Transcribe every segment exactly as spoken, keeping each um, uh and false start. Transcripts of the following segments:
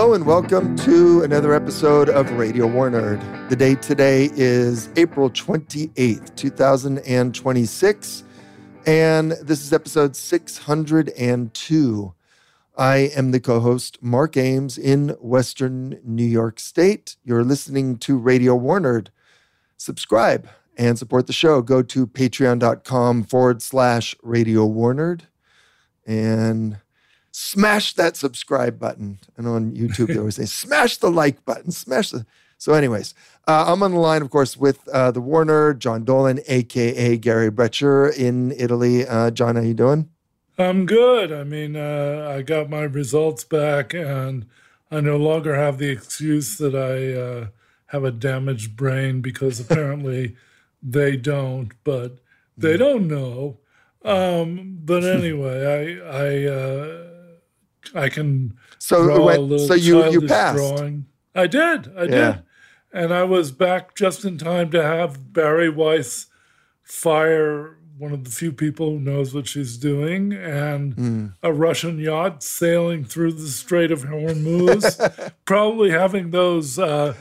Hello and welcome to another episode of Radio War Nerd. The date today is April twenty-eighth, two thousand twenty-six, and this is episode six hundred two. I am the co-host, Mark Ames, in Western New York State. You're listening to Radio War Nerd. Subscribe and support the show. Go to patreon.com forward slash Radio War Nerd and smash that subscribe button. And on YouTube, they always say, smash the like button, smash the... So anyways, uh, I'm on the line, of course, with uh, the War Nerd, John Dolan, a k a. Gary Brecher in Italy. Uh, John, how you doing? I'm good. I mean, uh, I got my results back, and I no longer have the excuse that I uh, have a damaged brain, because apparently they don't, but they don't know. Um, but anyway, I... I uh, I can so draw went, a little so you, you childish passed. drawing. I did, I Yeah. did. And I was back just in time to have Barry Weiss fire one of the few people who knows what she's doing, and Mm. a Russian yacht sailing through the Strait of Hormuz, probably having those uh,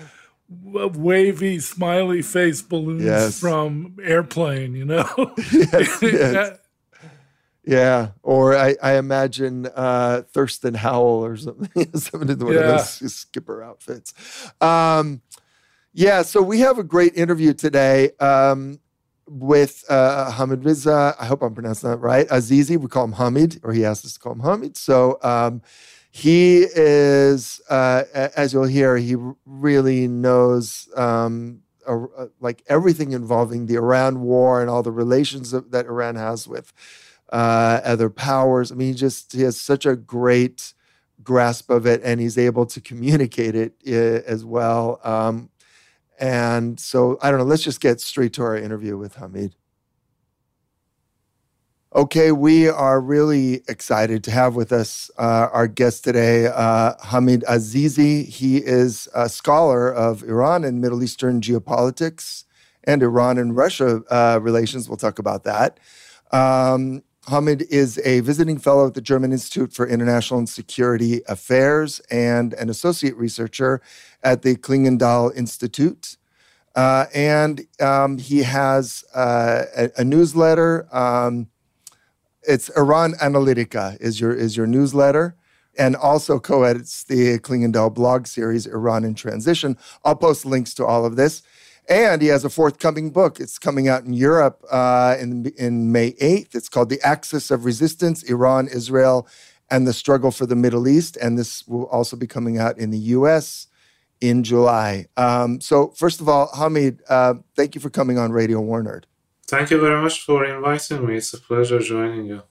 wavy, smiley face balloons Yes. from Airplane, you know? Yes, yes. Yeah, or I, I imagine uh, Thurston Howell or something, something in one of Yeah. those skipper outfits. Um, yeah, so we have a great interview today um, with uh, Hamid Riza. I hope I'm pronouncing that right. Azizi, we call him Hamid, or he asked us to call him Hamid. So um, he is, uh, as you'll hear, he really knows um, uh, like everything involving the Iran war and all the relations that, that Iran has with Uh, other powers. I mean, he just he has such a great grasp of it, and he's able to communicate it uh, as well. Um, and so, I don't know, let's just get straight to our interview with Hamid. Okay, we are really excited to have with us uh, our guest today, uh, Hamid Azizi. He is a scholar of Iran and Middle Eastern geopolitics and Iran and Russia uh, relations. We'll talk about that. Um, Hamid is a visiting fellow at the German Institute for International and Security Affairs and an associate researcher at the Klingendahl Institute. Uh, and um, he has uh, a, a newsletter. Um, it's Iran Analytica is your, is your newsletter, and also co-edits the Klingendahl blog series, Iran in Transition. I'll post links to all of this. And he has a forthcoming book. It's coming out in Europe uh, in, in May eighth. It's called The Axis of Resistance, Iran, Israel, and the Struggle for the Middle East. And this will also be coming out in the U S in July. Um, so first of all, Hamid, uh, thank you for coming on Radio War Nerd. Thank you very much for inviting me. It's a pleasure joining you.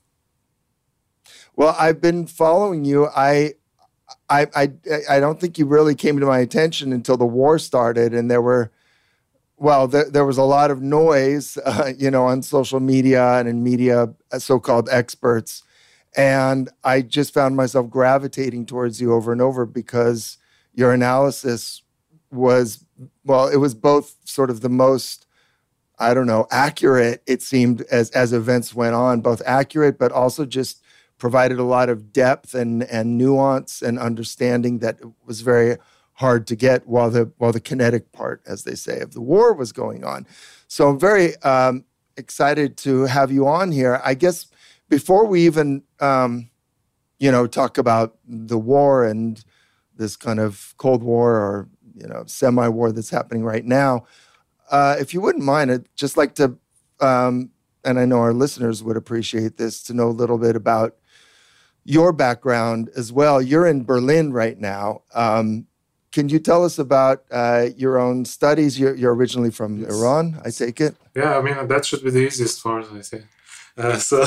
Well, I've been following you. I, I, I, I don't think you really came to my attention until the war started, and there were Well, there, there was a lot of noise, uh, you know, on social media and in media, so-called experts. And I just found myself gravitating towards you over and over because your analysis was, well, it was both sort of the most, I don't know, accurate, it seemed, as, as events went on, both accurate, but also just provided a lot of depth and, and nuance and understanding that was very hard to get while the while the kinetic part, as they say, of the war was going on. So I'm very um, excited to have you on here. I guess before we even, um, you know, talk about the war and this kind of Cold War or, you know, semi-war that's happening right now, uh, if you wouldn't mind, I'd just like to, um, and I know our listeners would appreciate this, to know a little bit about your background as well. You're in Berlin right now. Um, Can you tell us about uh, your own studies? You're, you're originally from Yes. Iran, I take it? Yeah, I mean, that should be the easiest part, I think. Uh, so,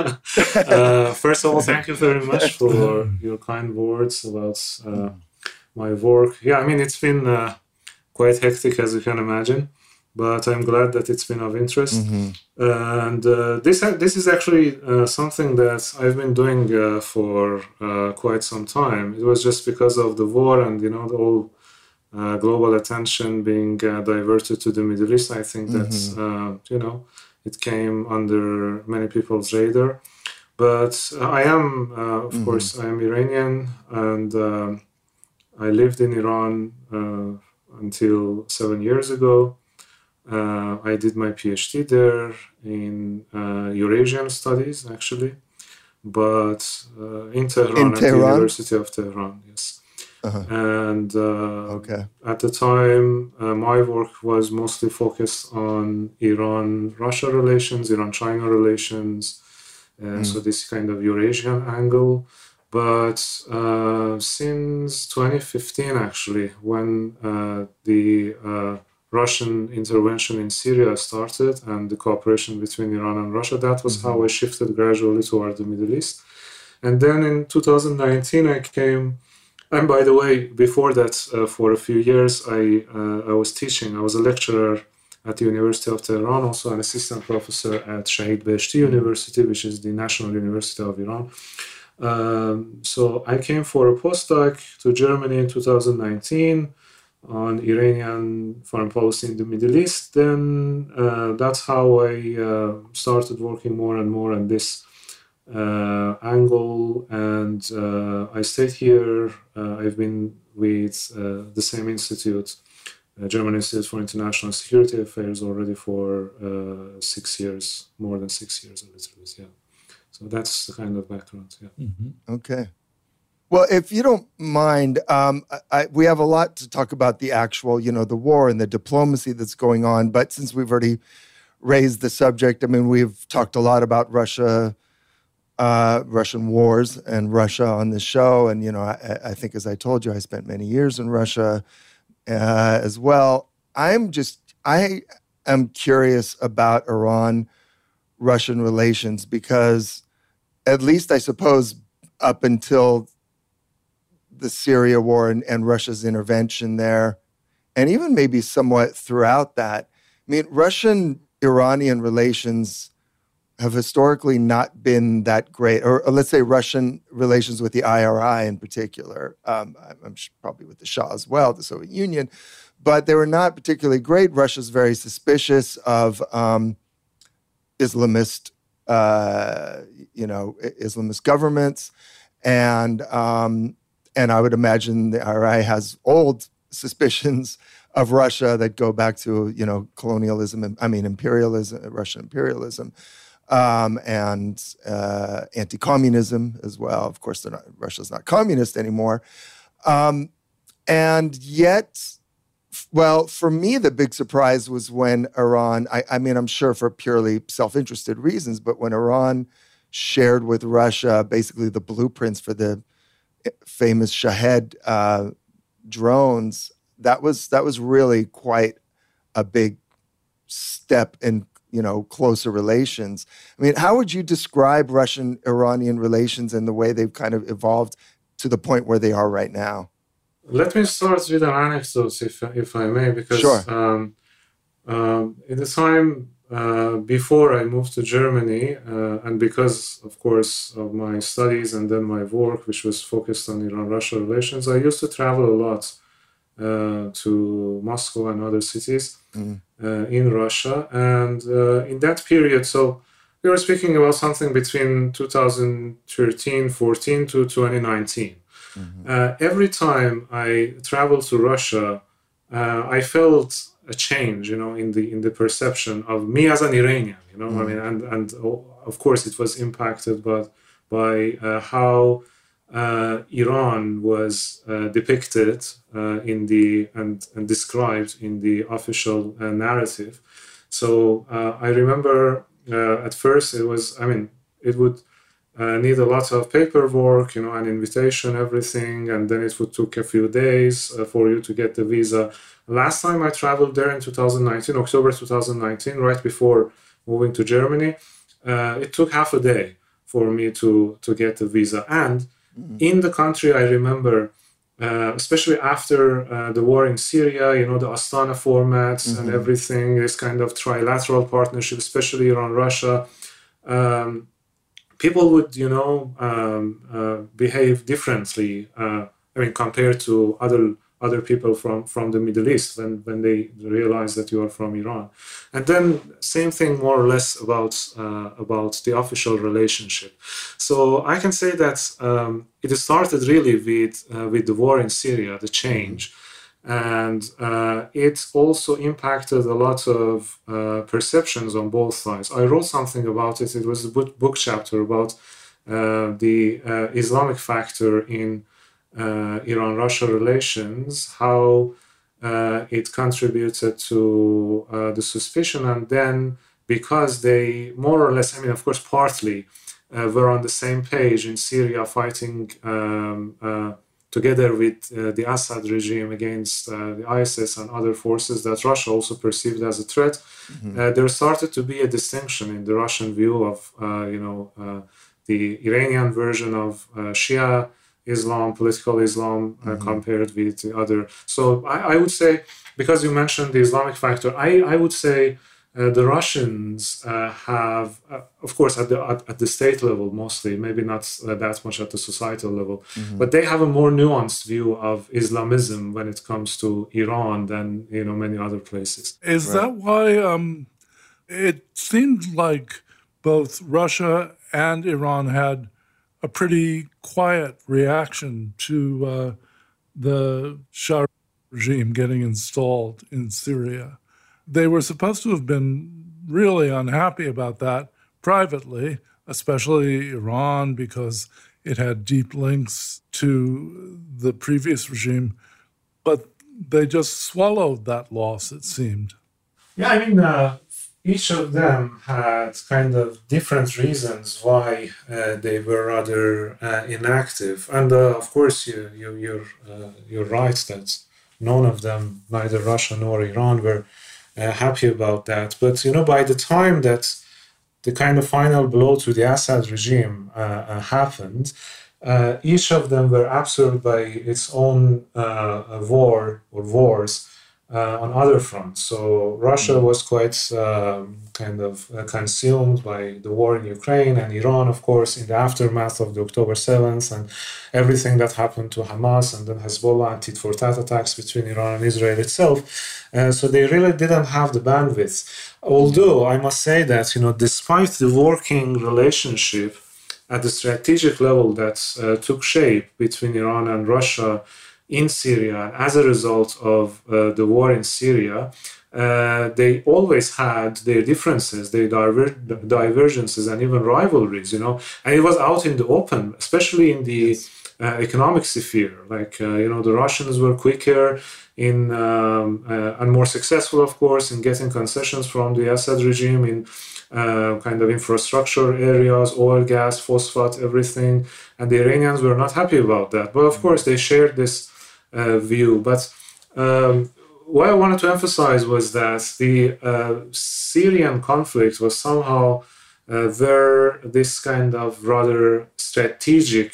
uh, first of all, thank you very much for your kind words about uh, my work. Yeah, I mean, it's been uh, quite hectic, as you can imagine, but I'm glad that it's been of interest. Mm-hmm. And uh, this this is actually uh, something that I've been doing uh, for uh, quite some time. It was just because of the war and, you know, the whole uh, global attention being uh, diverted to the Middle East. I think Mm-hmm. that's, uh, you know, it came under many people's radar. But uh, I am, uh, of Mm-hmm. course, I am Iranian, and uh, I lived in Iran uh, until seven years ago. Uh, I did my PhD there in uh, Eurasian studies, actually, but uh, in Tehran, In at Tehran? the University of Tehran, yes. Uh-huh. And uh, Okay. at the time, uh, my work was mostly focused on Iran-Russia relations, Iran-China relations, uh, Mm. so this kind of Eurasian angle. But uh, since twenty fifteen, actually, when uh, the uh, Russian intervention in Syria started and the cooperation between Iran and Russia, that was how I shifted gradually toward the Middle East. And then in two thousand nineteen, I came, and by the way, before that, uh, for a few years, I, uh, I was teaching. I was a lecturer at the University of Tehran, also an assistant professor at Shahid Beheshti University, which is the National University of Iran. Um, so I came for a postdoc to Germany in two thousand nineteen on Iranian foreign policy in the Middle East. Then uh, that's how I uh, started working more and more on this uh, angle. And uh, I stayed here. Uh, I've been with uh, the same institute, uh, German Institute for International Security Affairs, already for uh, six years, more than six years, a little bit, yeah. So that's the kind of background, yeah. Mm-hmm. Okay. Well, if you don't mind, um, I, I, we have a lot to talk about the actual, you know, the war and the diplomacy that's going on. But since we've already raised the subject, I mean, we've talked a lot about Russia, uh, Russian wars and Russia on the show. And, you know, I, I think, as I told you, I spent many years in Russia uh, as well. I'm just, I am curious about Iran-Russian relations because, at least I suppose, up until the Syria war and, and Russia's intervention there, and even maybe somewhat throughout that, I mean, Russian-Iranian relations have historically not been that great, or, or let's say Russian relations with the I R I in particular. Um, I'm sure probably with the Shah as well, the Soviet Union, but they were not particularly great. Russia's very suspicious of um, Islamist Uh, you know, Islamist governments, and um, and I would imagine the I R I has old suspicions of Russia that go back to, you know, colonialism. I mean, imperialism, Russian imperialism, um, and uh, anti-communism as well. Of course, they're not, Russia's not communist anymore, um, and yet. Well, for me, the big surprise was when Iran, I, I mean, I'm sure for purely self-interested reasons, but when Iran shared with Russia basically the blueprints for the famous Shahed uh, drones, that was that was really quite a big step in, you know, closer relations. I mean, how would you describe Russian-Iranian relations and the way they've kind of evolved to the point where they are right now? Let me start with an anecdote, if if I may, because sure. um, um, in the time uh, before I moved to Germany, uh, and because, of course, of my studies and then my work, which was focused on Iran-Russia relations, I used to travel a lot uh, to Moscow and other cities mm. uh, in Russia. And uh, in that period, so we were speaking about something between two thousand thirteen, fourteen to twenty nineteen. Mm-hmm. Uh, every time I traveled to Russia, uh, I felt a change, you know, in the in the perception of me as an Iranian, you know. Mm-hmm. I mean, and and of course it was impacted, but by uh, how uh, Iran was uh, depicted uh, in the and and described in the official uh, narrative. So uh, I remember uh, at first it was, I mean, it would. Uh, need a lot of paperwork, you know, an invitation, everything, and then it would take a few days uh, for you to get the visa. Last time I traveled there in two thousand nineteen, October two thousand nineteen, right before moving to Germany, uh, it took half a day for me to to get the visa. And mm-hmm. in the country, I remember, uh, especially after uh, the war in Syria, you know, the Astana formats mm-hmm. and everything, this kind of trilateral partnership, especially around Russia. Um, People would, you know, um, uh, behave differently. Uh, I mean, compared to other other people from, from the Middle East when, when they realize that you are from Iran. And then same thing more or less about uh, about the official relationship. So I can say that um, it started really with uh, with the war in Syria, the change. And uh, it also impacted a lot of uh, perceptions on both sides. I wrote something about it. It was a book, book chapter about uh, the uh, Islamic factor in uh, Iran-Russia relations, how uh, it contributed to uh, the suspicion. And then because they more or less, I mean, of course, partly uh, were on the same page in Syria fighting um, uh, together with uh, the Assad regime against uh, the ISIS and other forces that Russia also perceived as a threat, mm-hmm. uh, there started to be a distinction in the Russian view of, uh, you know, uh, the Iranian version of uh, Shia Islam, political Islam, uh, mm-hmm. compared with the other. So I, I would say, because you mentioned the Islamic factor, I, I would say Uh, the Russians uh, have, uh, of course, at the at, at the state level mostly, maybe not uh, that much at the societal level, mm-hmm. but they have a more nuanced view of Islamism when it comes to Iran than you know many other places. Is right. that why um, it seemed like both Russia and Iran had a pretty quiet reaction to uh, the Shah regime getting installed in Syria? They were supposed to have been really unhappy about that privately, especially Iran, because it had deep links to the previous regime. But they just swallowed that loss, it seemed. Yeah, I mean, uh, each of them had kind of different reasons why uh, they were rather uh, inactive. And uh, of course, you, you, you're, uh, you're right that none of them, neither Russia nor Iran, were Uh, happy about that. But, you know, by the time that the kind of final blow to the Assad regime uh, uh, happened, uh, each of them were absorbed by its own uh, war or wars uh, on other fronts. So Russia was quite um, kind of uh, consumed by the war in Ukraine, and Iran, of course, in the aftermath of the October seventh and everything that happened to Hamas and then Hezbollah and tit-for-tat attacks between Iran and Israel itself. Uh, so they really didn't have the bandwidth. Although I must say that, you know, despite the working relationship at the strategic level that uh, took shape between Iran and Russia in Syria, and as a result of uh, the war in Syria, uh, they always had their differences, their diver- divergences, and even rivalries, you know, and it was out in the open, especially in the uh, economic sphere. Like, uh, you know, the Russians were quicker in um, uh, and more successful, of course, in getting concessions from the Assad regime in uh, kind of infrastructure areas, oil, gas, phosphate, everything. And the Iranians were not happy about that. But of course, they shared this uh, view. But um, what I wanted to emphasize was that the uh, Syrian conflict was somehow uh, where this kind of rather strategic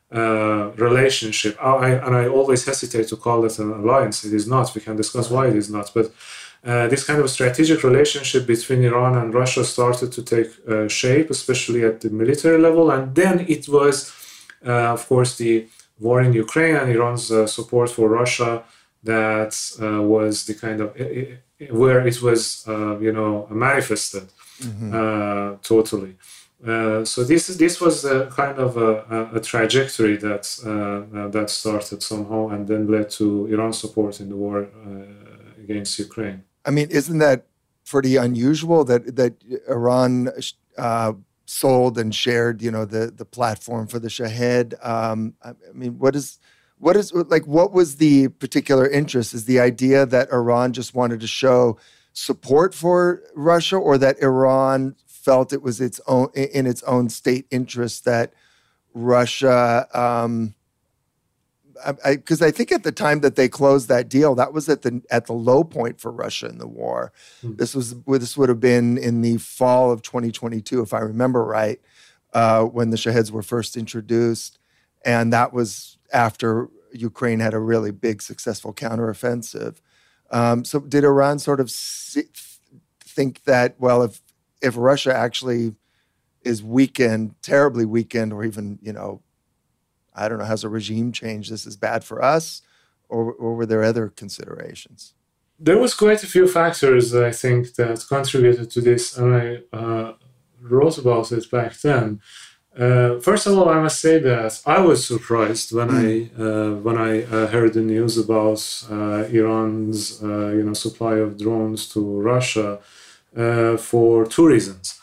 Uh, relationship, I, and I always hesitate to call it an alliance. It is not. We can discuss why it is not. But uh, this kind of strategic relationship between Iran and Russia started to take uh, shape, especially at the military level. And then it was, uh, of course, the war in Ukraine and Iran's uh, support for Russia that uh, was the kind of uh, where it was, uh, you know, manifested mm-hmm. uh, totally. Uh, so this this was a kind of a, a trajectory that uh, uh, that started somehow and then led to Iran's support in the war uh, against Ukraine. I mean, isn't that pretty unusual that that Iran uh, sold and shared, you know, the the platform for the Shahed? Um, I, I mean, what is what is like what was the particular interest? Is the idea that Iran just wanted to show support for Russia, or that Iran felt it was its own in its own state interest that Russia, um, because I, I, I think at the time that they closed that deal, that was at the at the low point for Russia in the war. Mm-hmm. This was this would have been in the fall of twenty twenty-two, if I remember right, uh, when the Shaheds were first introduced, and that was after Ukraine had a really big successful counteroffensive. Um, so did Iran sort of see, think that, well, if if Russia actually is weakened, terribly weakened, or even, you know, I don't know, has a regime change, this is bad for us? or, or were there other considerations? There was quite a few factors, I think, that contributed to this, and I uh, wrote about it back then. Uh, first of all, I must say that I was surprised when mm. I uh, when I uh, heard the news about uh, Iran's uh, you know supply of drones to Russia uh, for two reasons.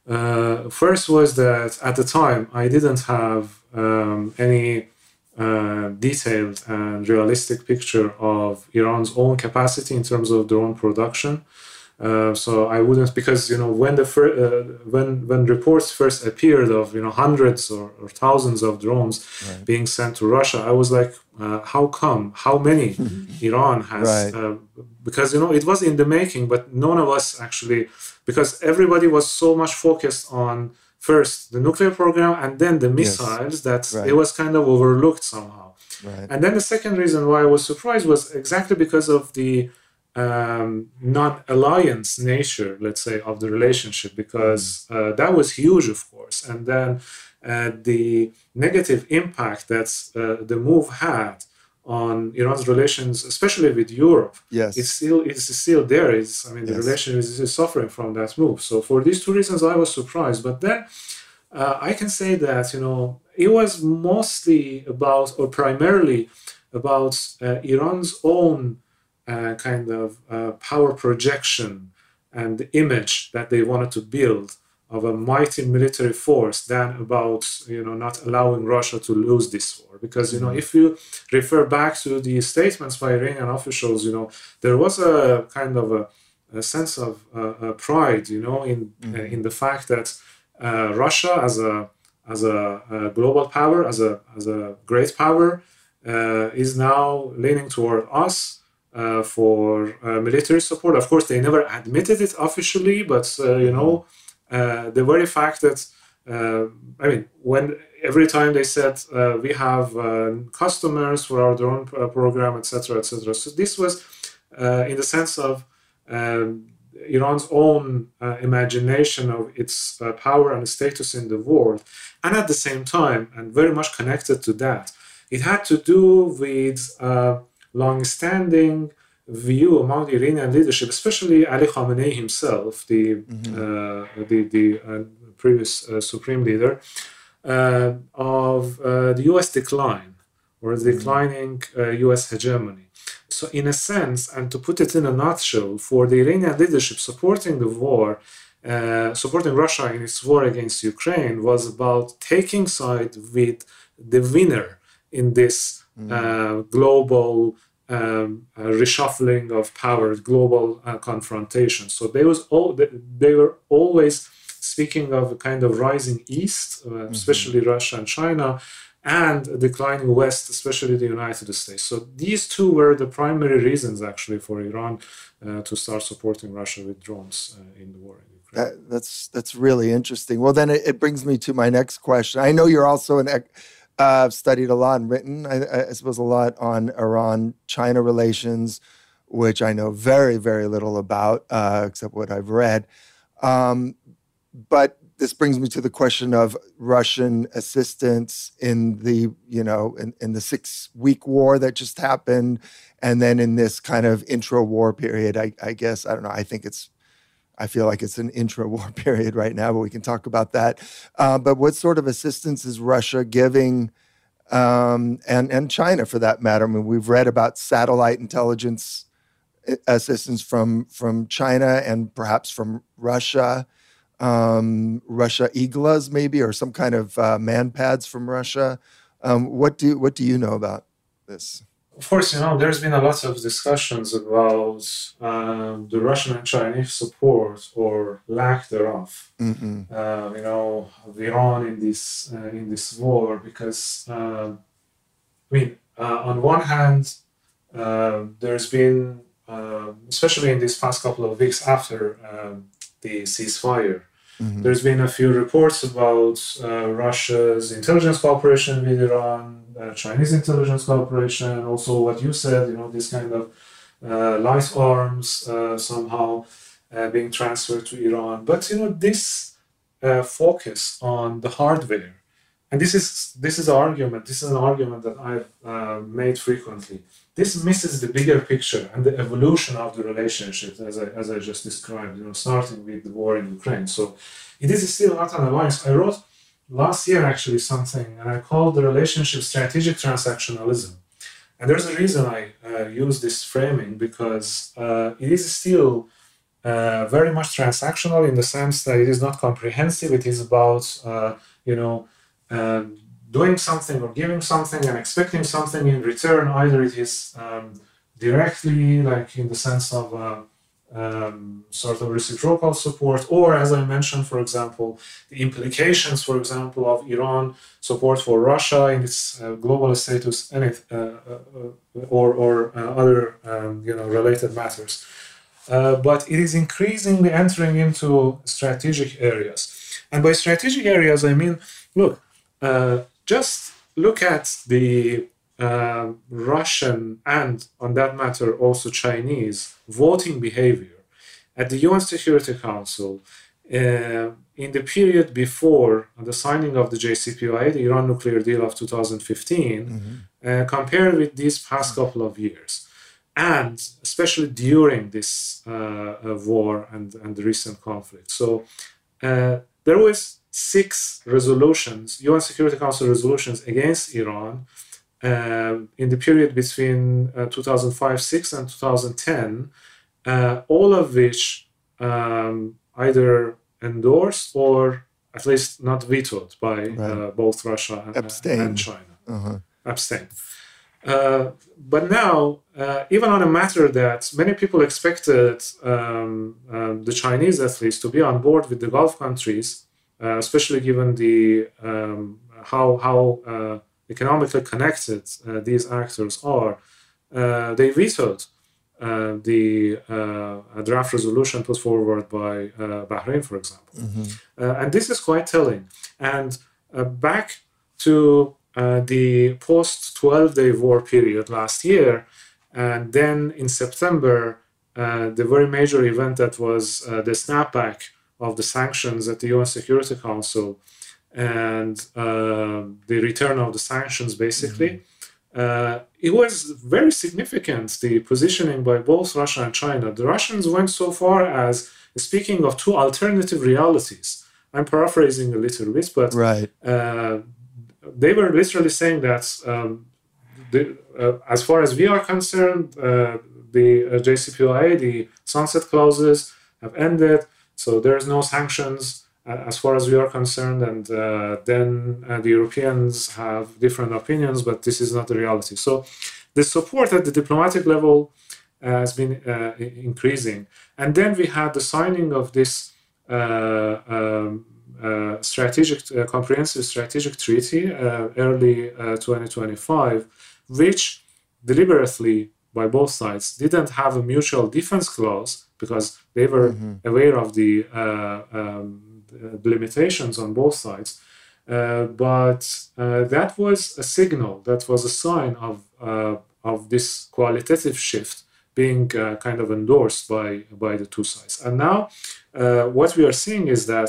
Uh, first was that at the time I didn't have um, any uh, detailed and realistic picture of Iran's own capacity in terms of drone production. Uh, so I wouldn't, because you know when the fir- uh, when when reports first appeared of you know hundreds or, or thousands of drones right. being sent to Russia, I was like, uh, how come? How many Iran has? Right. Uh, because you know it was in the making, but none of us actually, because everybody was so much focused on first the nuclear program and then the missiles yes. that right. it was kind of overlooked somehow. Right. And then the second reason why I was surprised was exactly because of the um, non-alliance nature, let's say, of the relationship, because uh, that was huge, of course. And then uh, the negative impact that uh, the move had on Iran's relations, especially with Europe, yes, it's still it's still there. It's I mean the yes. relation is, is suffering from that move. So for these two reasons, I was surprised. But then uh, I can say that you know it was mostly about, or primarily about uh, Iran's own uh, kind of uh, power projection and the image that they wanted to build of a mighty military force than about, you know, not allowing Russia to lose this war. Because, you know, if you refer back to the statements by Iranian officials, you know, there was a kind of a, a sense of uh, pride, you know, in mm-hmm. uh, in the fact that uh, Russia as a as a, a global power, as a as a great power, uh, is now leaning toward us uh, for uh, military support. Of course, they never admitted it officially, but uh, you know. Uh, the very fact that, uh, I mean, when every time they said uh, we have uh, customers for our drone uh, program, et cetera, et cetera. So this was uh, in the sense of um, Iran's own uh, imagination of its uh, power and status in the world. And at the same time, and very much connected to that, it had to do with uh, long-standing view among the Iranian leadership, especially Ali Khamenei himself, the mm-hmm. uh, the, the uh, previous uh, supreme leader, uh, of uh, the U S decline or the declining uh, U S hegemony. So in a sense, and to put it in a nutshell, for the Iranian leadership, supporting the war, uh, supporting Russia in its war against Ukraine was about taking side with the winner in this mm. uh, global Um, uh, reshuffling of power, global uh, confrontation. So they was all they were always speaking of a kind of rising East, uh, mm-hmm. especially Russia and China, and a declining West, especially the United States. So these two were the primary reasons, actually, for Iran uh, to start supporting Russia with drones uh, in the war in Ukraine. That, that's that's really interesting. Well, then it, it brings me to my next question. I know you're also an Uh, I've studied a lot and written, I, I suppose, a lot on Iran-China relations, which I know very, very little about, uh, except what I've read. Um, but this brings me to the question of Russian assistance in the, you know, in, in the six-week war that just happened, and then in this kind of intra-war period. I, I guess I don't know. I think it's. I feel like it's an intra-war period right now, but we can talk about that. Uh, but what sort of assistance is Russia giving, um, and, and China for that matter? I mean, we've read about satellite intelligence assistance from, from China and perhaps from Russia, um, Russia Iglas maybe, or some kind of uh, man pads from Russia. Um, what do what do you know about this? Of course, you know, there's been a lot of discussions about um, the Russian and Chinese support or lack thereof, mm-hmm. uh, you know, of Iran in this uh, in this war. Because, uh, I mean, uh, on one hand, uh, there's been, uh, especially in these past couple of weeks after um, the ceasefire, mm-hmm. there's been a few reports about uh, Russia's intelligence cooperation with Iran, Uh, Chinese intelligence cooperation, also what you said, you know, this kind of uh, light arms uh, somehow uh, being transferred to Iran. But, you know, this uh, focus on the hardware and this is this is an argument. This is an argument that I've uh, made frequently. This misses the bigger picture and the evolution of the relationship, as I as I just described. You know, starting with the war in Ukraine. So it is still not an alliance. I wrote last year actually something, and I called the relationship strategic transactionalism. And there's a reason I uh, use this framing, because uh, it is still uh, very much transactional in the sense that it is not comprehensive. It is about uh, you know. Uh, doing something or giving something and expecting something in return. Either it is um, directly, like in the sense of uh, um, sort of reciprocal support, or as I mentioned, for example, the implications, for example, of Iran support for Russia in its uh, global status, and it, uh, uh, or, or uh, other um, you know related matters. Uh, but it is increasingly entering into strategic areas. And by strategic areas, I mean, look, Uh, just look at the uh, Russian and, on that matter, also Chinese voting behavior at the U N Security Council uh, in the period before the signing of the J C P O A, the Iran nuclear deal of two thousand fifteen, mm-hmm. uh, compared with these past couple of years. And especially during this uh, uh, war and, and the recent conflict. So uh, there was six resolutions, U N Security Council resolutions against Iran uh, in the period between uh, two thousand five six and two thousand ten, uh, all of which um, either endorsed or at least not vetoed by right. uh, both Russia and, and China. Uh-huh. Abstain. Uh, but now, uh, even on a matter that many people expected um, um, the Chinese at least to be on board with the Gulf countries, Uh, especially given the um, how how uh, economically connected uh, these actors are, uh, they vetoed uh, the uh, draft resolution put forward by uh, Bahrain, for example. Mm-hmm. Uh, and this is quite telling. And uh, back to uh, the post twelve-day war period last year, and then in September, uh, the very major event that was uh, the snapback of the sanctions at the U N Security Council and uh, the return of the sanctions, basically, mm-hmm. uh, it was very significant, the positioning by both Russia and China. The Russians went so far as speaking of two alternative realities. I'm paraphrasing a little bit, but right. uh, they were literally saying that um, the, uh, as far as we are concerned, uh, the uh, J C P O A, the sunset clauses have ended. So there's no sanctions uh, as far as we are concerned, and uh, then uh, the Europeans have different opinions, but this is not the reality. So the support at the diplomatic level uh, has been uh, increasing. And then we had the signing of this uh, um, uh, strategic, uh, comprehensive strategic treaty uh, early uh, twenty twenty-five, which deliberately by both sides didn't have a mutual defense clause, because they were mm-hmm. aware of the, uh, um, the limitations on both sides. Uh, but uh, that was a signal, that was a sign of, uh, of this qualitative shift being uh, kind of endorsed by, by the two sides. And now uh, what we are seeing is that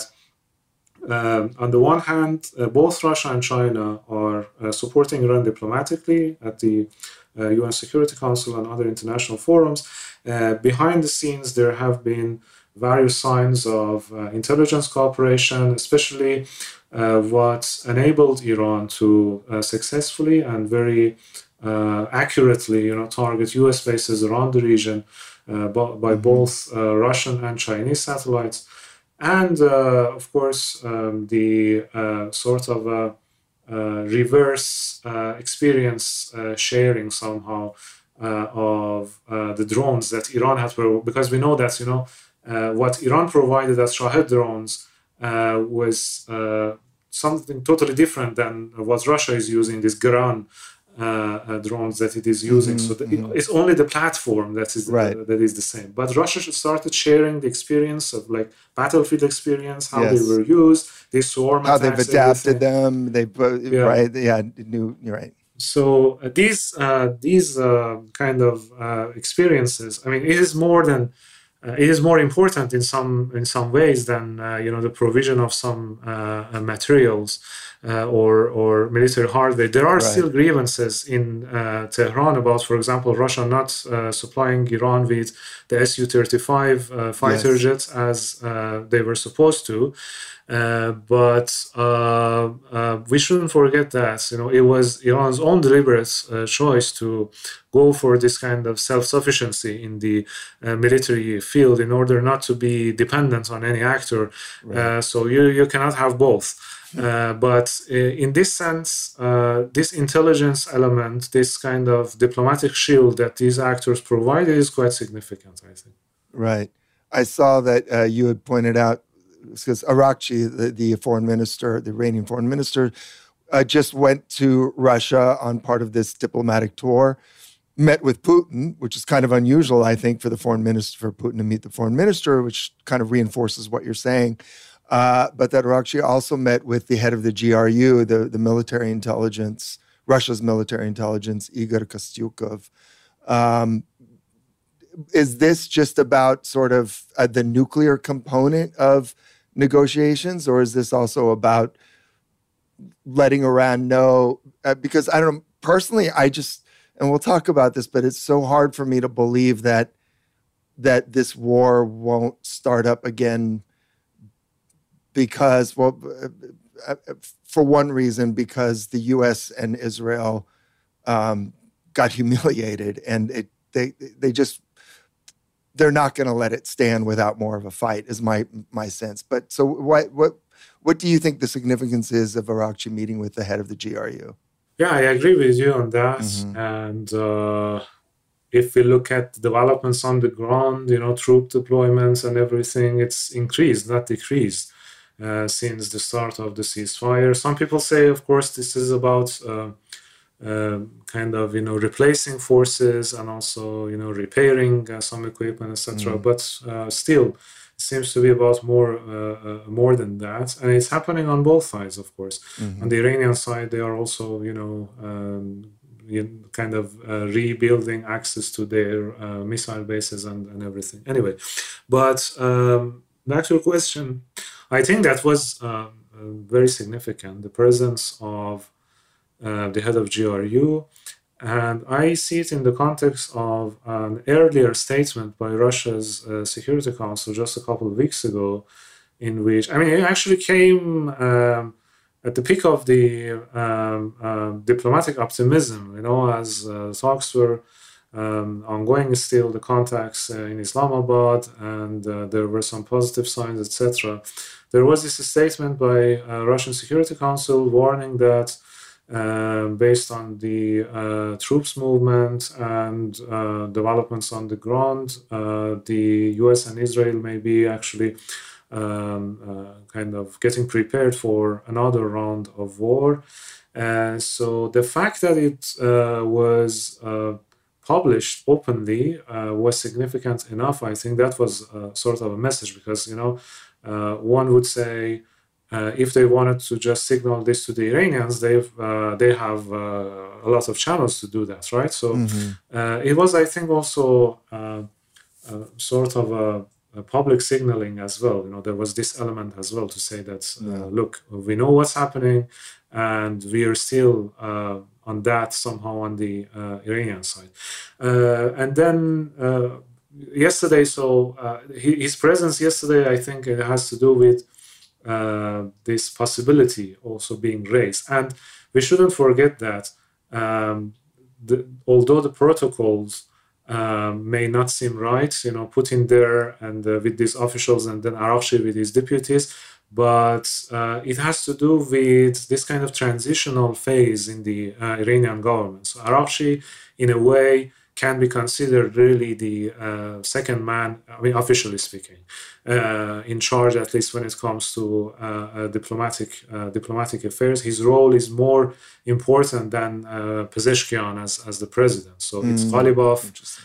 um, on the one hand, uh, both Russia and China are uh, supporting Iran diplomatically at the uh, U N Security Council and other international forums. Uh, behind the scenes, there have been various signs of uh, intelligence cooperation, especially uh, what enabled Iran to uh, successfully and very uh, accurately, you know, target U S bases around the region uh, by, by both uh, Russian and Chinese satellites, and uh, of course um, the uh, sort of uh, uh, reverse uh, experience uh, sharing somehow. Uh, of uh, the drones that Iran had, pro- because we know that, you know, uh, what Iran provided as Shahed drones uh, was uh, something totally different than what Russia is using, these Garan uh, uh, drones that it is using. Mm-hmm, so the, mm-hmm. it, it's only the platform that is right. uh, that is the same. But Russia started sharing the experience of like battlefield experience, how yes. they were used, they swarm how attacks, they've adapted everything. them. They yeah. right, yeah, new. You're right. So uh, these uh, these uh, kind of uh, experiences, I mean, it is more than uh, it is more important in some in some ways than uh, you know the provision of some uh, materials. uh, or or military hardware. There are Right. still grievances in uh, Tehran about, for example, Russia not uh, supplying Iran with the S U thirty-five uh, fighter Yes. jets as uh, they were supposed to. Uh, but uh, uh, we shouldn't forget that, you know, it was Iran's own deliberate uh, choice to go for this kind of self-sufficiency in the uh, military field in order not to be dependent on any actor. Right. Uh, so you you cannot have both. Uh, but in this sense, uh, this intelligence element, this kind of diplomatic shield that these actors provide is quite significant, I think. Right. I saw that uh, you had pointed out, because Arakchi, the, the foreign minister, the Iranian foreign minister, uh, just went to Russia on part of this diplomatic tour, met with Putin, which is kind of unusual, I think, for the foreign minister, for Putin to meet the foreign minister, which kind of reinforces what you're saying. Uh, but that Arakchi also met with the head of the G R U, the, the military intelligence, Russia's military intelligence, Igor Kostyukov. Um, is this just about sort of uh, the nuclear component of negotiations, or is this also about letting Iran know? Uh, because I don't know, personally, I just, and we'll talk about this, but it's so hard for me to believe that that this war won't start up again because, well, uh, for one reason, because the U S and Israel um, got humiliated, and it, they they just, they're not going to let it stand without more of a fight, is my my sense. But so what what what do you think the significance is of Arakchi meeting with the head of the G R U? Yeah, I agree with you on that. Mm-hmm. And uh, if we look at developments on the ground, you know, troop deployments and everything, it's increased, not decreased, uh, since the start of the ceasefire. Some people say, of course, this is about uh, uh, kind of, you know, replacing forces and also, you know, repairing uh, some equipment, et cetera. Mm. But uh, still, it seems to be about more, uh, uh, more than that, and it's happening on both sides, of course. Mm-hmm. On the Iranian side, they are also, you know, um, kind of uh, rebuilding access to their uh, missile bases and, and everything. Anyway, but um, back to your question, I think that was uh, very significant, the presence of uh, the head of G R U. And I see it in the context of an earlier statement by Russia's uh, Security Council just a couple of weeks ago, in which, I mean, it actually came um, at the peak of the um, uh, diplomatic optimism, you know, as uh, talks were um, ongoing still, the contacts uh, in Islamabad, and uh, there were some positive signs, et cetera. There was this statement by uh, Russian Security Council warning that Uh, based on the uh, troops movement and uh, developments on the ground, uh, the U S and Israel may be actually um, uh, kind of getting prepared for another round of war. Uh, so the fact that it uh, was uh, published openly uh, was significant enough. I think that was uh, sort of a message, because, you know, uh, one would say, Uh, if they wanted to just signal this to the Iranians, they've uh, they have uh, a lot of channels to do that, right? So mm-hmm. uh, it was, I think, also uh, uh, sort of a, a public signaling as well. You know, there was this element as well to say that, uh, yeah. look, we know what's happening, and we are still uh, on that somehow on the uh, Iranian side. Uh, and then uh, yesterday, so uh, his presence yesterday, I think it has to do with Uh, this possibility also being raised. And we shouldn't forget that um, the, although the protocols uh, may not seem right, you know, put in there and uh, with these officials and then Arakchi with his deputies, but uh, it has to do with this kind of transitional phase in the uh, Iranian government. So Arakchi, in a way, can be considered really the uh, second man, I mean, officially speaking, uh, in charge, at least when it comes to uh, uh, diplomatic uh, diplomatic affairs. His role is more important than uh, Pezeshkian as, as the president. So mm. it's Ghalibaf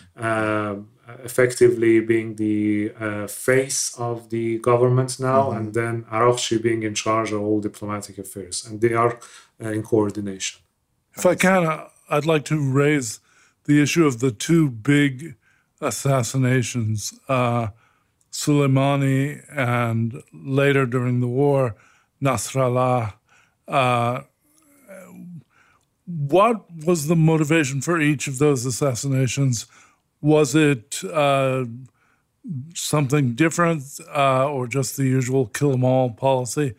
uh, effectively being the uh, face of the government now, mm-hmm. and then Arakchi being in charge of all diplomatic affairs. And they are uh, in coordination. If I can, I'd like to raise the issue of the two big assassinations, uh, Soleimani, and later during the war, Nasrallah. Uh, what was the motivation for each of those assassinations? Was it uh, something different uh, or just the usual kill 'em all policy?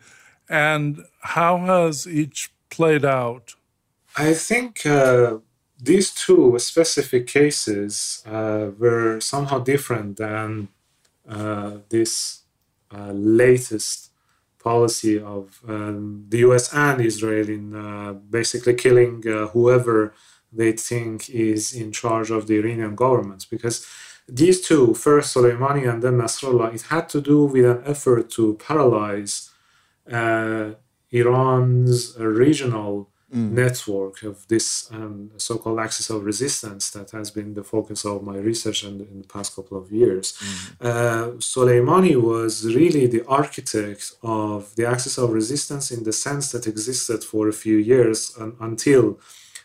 And how has each played out? I think uh, these two specific cases uh, were somehow different than uh, this uh, latest policy of um, the U S and Israel in uh, basically killing uh, whoever they think is in charge of the Iranian government. Because these two, first Soleimani and then Nasrallah, it had to do with an effort to paralyze uh, Iran's uh, regional Mm. network of this um, so-called axis of resistance that has been the focus of my research in, in the past couple of years. Mm. Uh, Soleimani was really the architect of the axis of resistance in the sense that existed for a few years un- until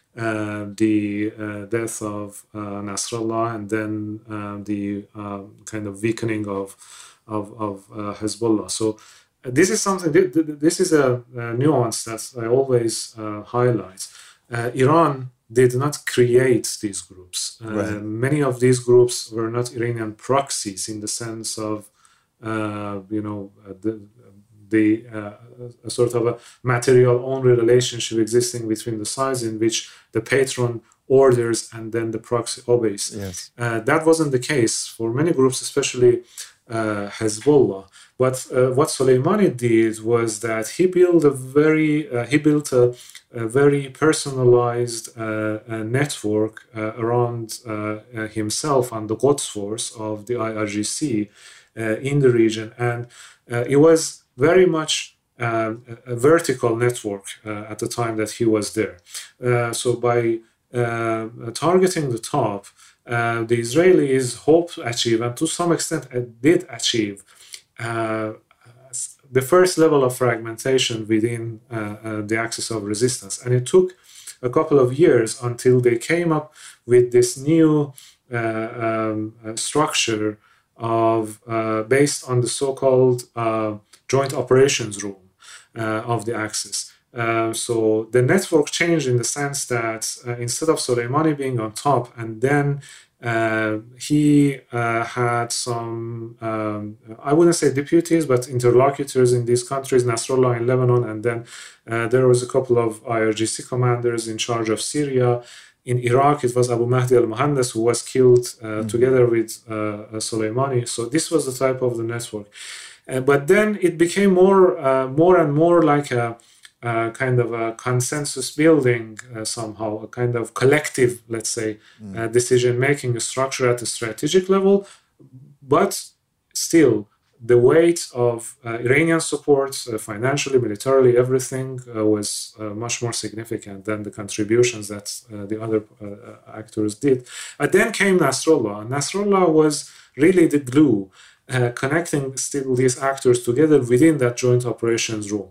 uh, the uh, death of uh, Nasrallah and then uh, the uh, kind of weakening of, of, of uh, Hezbollah. So This is something. This is a, a nuance that I always uh, highlight. Uh, Iran did not create these groups. Uh, right. Many of these groups were not Iranian proxies in the sense of, uh, you know, the, the uh, a sort of a material-only relationship existing between the sides in which the patron orders and then the proxy obeys. Yes. Uh, that wasn't the case for many groups, especially uh, Hezbollah. But uh, what Soleimani did was that he built a very uh, he built a, a very personalized uh, a network uh, around uh, uh, himself and the Quds force of the I R G C uh, in the region, and uh, it was very much um, a vertical network uh, at the time that he was there. Uh, so by uh, targeting the top, uh, the Israelis hoped to achieve, and to some extent uh, did achieve, Uh, the first level of fragmentation within uh, uh, the axis of resistance. And it took a couple of years until they came up with this new uh, um, uh, structure of uh, based on the so-called uh, joint operations room uh, of the axis. Uh, so the network changed in the sense that uh, instead of Soleimani being on top and then Uh, he uh, had some, um, I wouldn't say deputies, but interlocutors in these countries, Nasrallah in Lebanon, and then uh, there was a couple of I R G C commanders in charge of Syria. In Iraq, it was Abu Mahdi al-Muhandas who was killed uh, mm-hmm. together with uh, Soleimani. So this was the type of the network. Uh, but then it became more, uh, more and more like a Uh, kind of a consensus building uh, somehow, a kind of collective, let's say, mm. uh, decision-making structure at the strategic level. But still, the weight of uh, Iranian support, uh, financially, militarily, everything uh, was uh, much more significant than the contributions that uh, the other uh, actors did. But then came Nasrallah. Nasrallah was really the glue uh, connecting still these actors together within that joint operations room.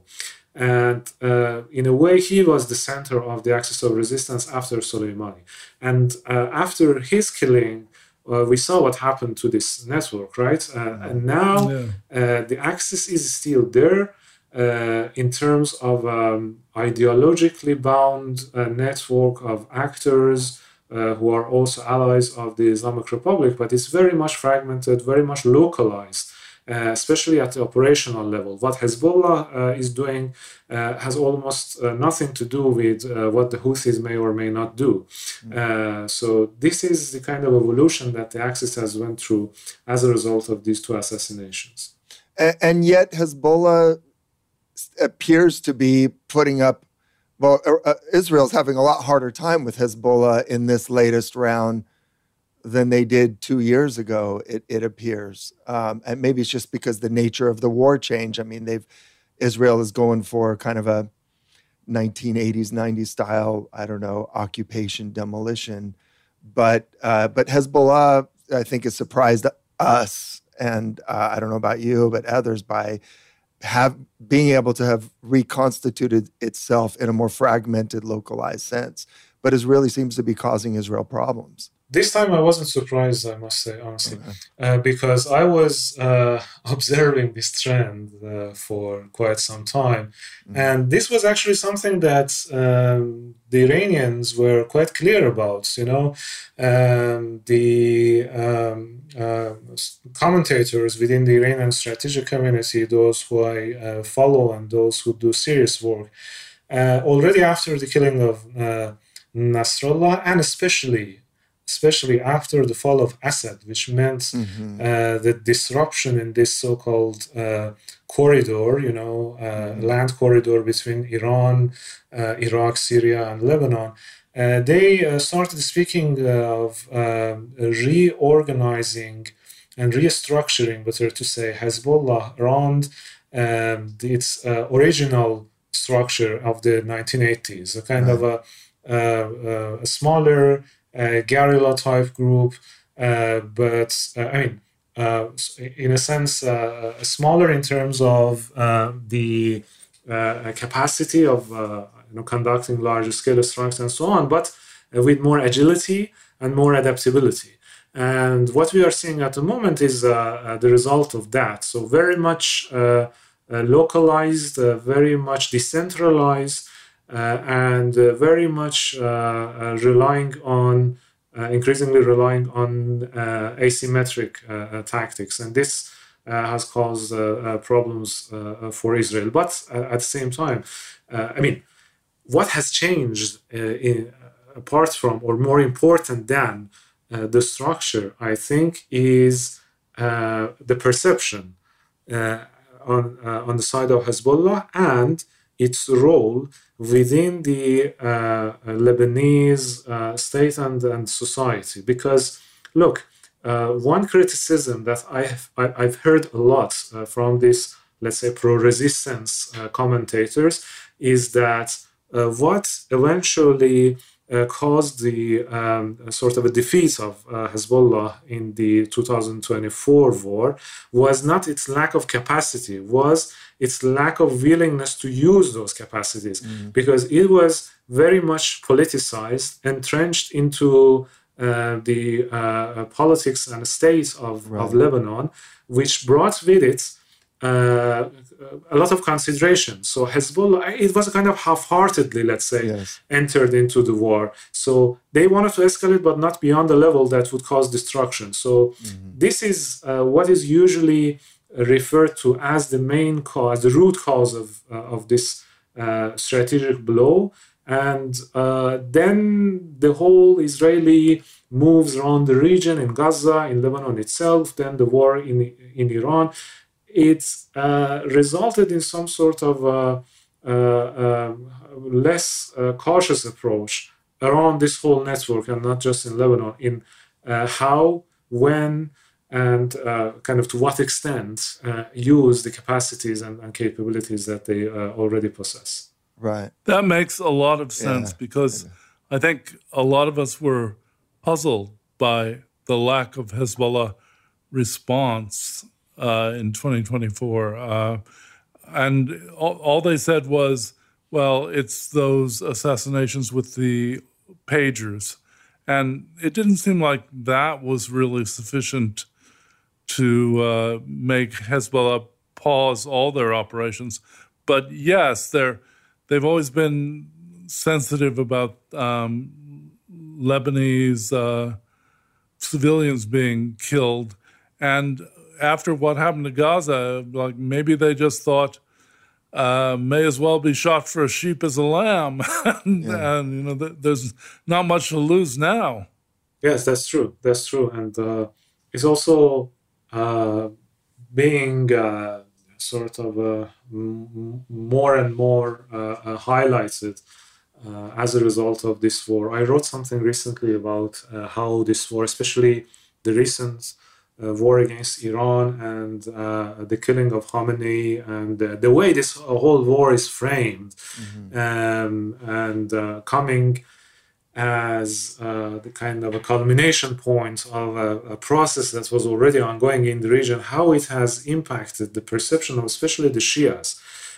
And uh, in a way, he was the center of the axis of resistance after Soleimani. And uh, after his killing, uh, we saw what happened to this network, right? Uh, and now yeah. uh, the axis is still there uh, in terms of um, ideologically bound uh, network of actors uh, who are also allies of the Islamic Republic, but it's very much fragmented, very much localized. Uh, especially at the operational level. What Hezbollah uh, is doing uh, has almost uh, nothing to do with uh, what the Houthis may or may not do. Uh, so this is the kind of evolution that the Axis has went through as a result of these two assassinations. And, and yet Hezbollah appears to be putting up, well, uh, Israel's having a lot harder time with Hezbollah in this latest round than they did two years ago, it, it appears. Um, and maybe it's just because the nature of the war changed. I mean, they've Israel is going for kind of a nineteen eighties, nineties style, I don't know, occupation, demolition. But uh, but Hezbollah, I think, has surprised us, and uh, I don't know about you, but others, by have being able to have reconstituted itself in a more fragmented, localized sense. But it really seems to be causing Israel problems. this time I wasn't surprised, I must say, honestly, Okay. uh, because I was uh, observing this trend uh, for quite some time. Mhm. And this was actually something that um, the Iranians were quite clear about. You know, um, the um, uh, commentators within the Iranian strategic community, those who I uh, follow and those who do serious work, uh, already after the killing of uh, Nasrallah, and especially especially after the fall of Assad, which meant Mhm. uh, the disruption in this so-called uh, corridor, you know, uh, Mhm. land corridor between Iran, uh, Iraq, Syria, and Lebanon. Uh, they uh, started speaking uh, of uh, reorganizing and restructuring, better to say, Hezbollah around um, its uh, original structure of the nineteen eighties, a kind Right. of a, uh, uh, a smaller uh, guerrilla type group, uh, but uh, I mean, uh, in a sense, uh, smaller in terms of uh, the uh, capacity of uh, you know, conducting larger scale strikes and so on, but uh, with more agility and more adaptability. And what we are seeing at the moment is uh, uh, the result of that. So very much uh, uh, localized, uh, very much decentralized, uh, and uh, very much uh, uh, relying on, uh, increasingly relying on uh, asymmetric uh, uh, tactics. And this uh, has caused uh, uh, problems uh, for Israel. But uh, at the same time, uh, I mean, what has changed uh, in, apart from, or more important than uh, the structure, I think, is uh, the perception uh, on uh, on the side of Hezbollah and its role within the uh, Lebanese uh, state and, and society. Because, look, uh, one criticism that I have, I, I've heard a lot uh, from this, let's say, pro-resistance uh, commentators is that uh, what eventually uh, caused the um, sort of a defeat of uh, Hezbollah in the two thousand twenty-four war was not its lack of capacity, was its lack of willingness to use those capacities, Mhm. because it was very much politicized, entrenched into uh, the uh, politics and state of, of Right. Lebanon, which brought with it uh, a lot of consideration. So Hezbollah, it was a kind of half-heartedly, let's say, Yes. entered into the war. So they wanted to escalate, but not beyond the level that would cause destruction. So Mhm. this is uh, what is usually referred to as the main cause, the root cause of uh, of this uh, strategic blow. And uh, then the whole Israeli moves around the region, in Gaza, in Lebanon itself, then the war in in Iran. It uh, resulted in some sort of uh, uh, uh, less uh, cautious approach around this whole network, and not just in Lebanon, in uh, how, when, and uh, kind of to what extent uh, use the capacities and, and capabilities that they uh, already possess. Right. That makes a lot of sense Yeah. because I think a lot of us were puzzled by the lack of Hezbollah response uh, in twenty twenty-four. Uh, and all, all they said was, well, it's those assassinations with the pagers. And it didn't seem like that was really sufficient to uh, make Hezbollah pause all their operations. But yes, they're, they've always been sensitive about um, Lebanese uh, civilians being killed. And after what happened to Gaza, like maybe they just thought, uh, may as well be shot for a sheep as a lamb. and, Yeah. and, you know, th- there's not much to lose now. Yes, that's true. That's true. And uh, it's also uh, being uh, sort of uh, m- more and more uh, uh, highlighted uh, as a result of this war. I wrote something recently about uh, how this war, especially the recent uh, war against Iran and uh, the killing of Khamenei, and uh, the way this whole war is framed, Mhm. um, and uh, coming as uh, the kind of a culmination point of a, a process that was already ongoing in the region, how it has impacted the perception of especially the Shias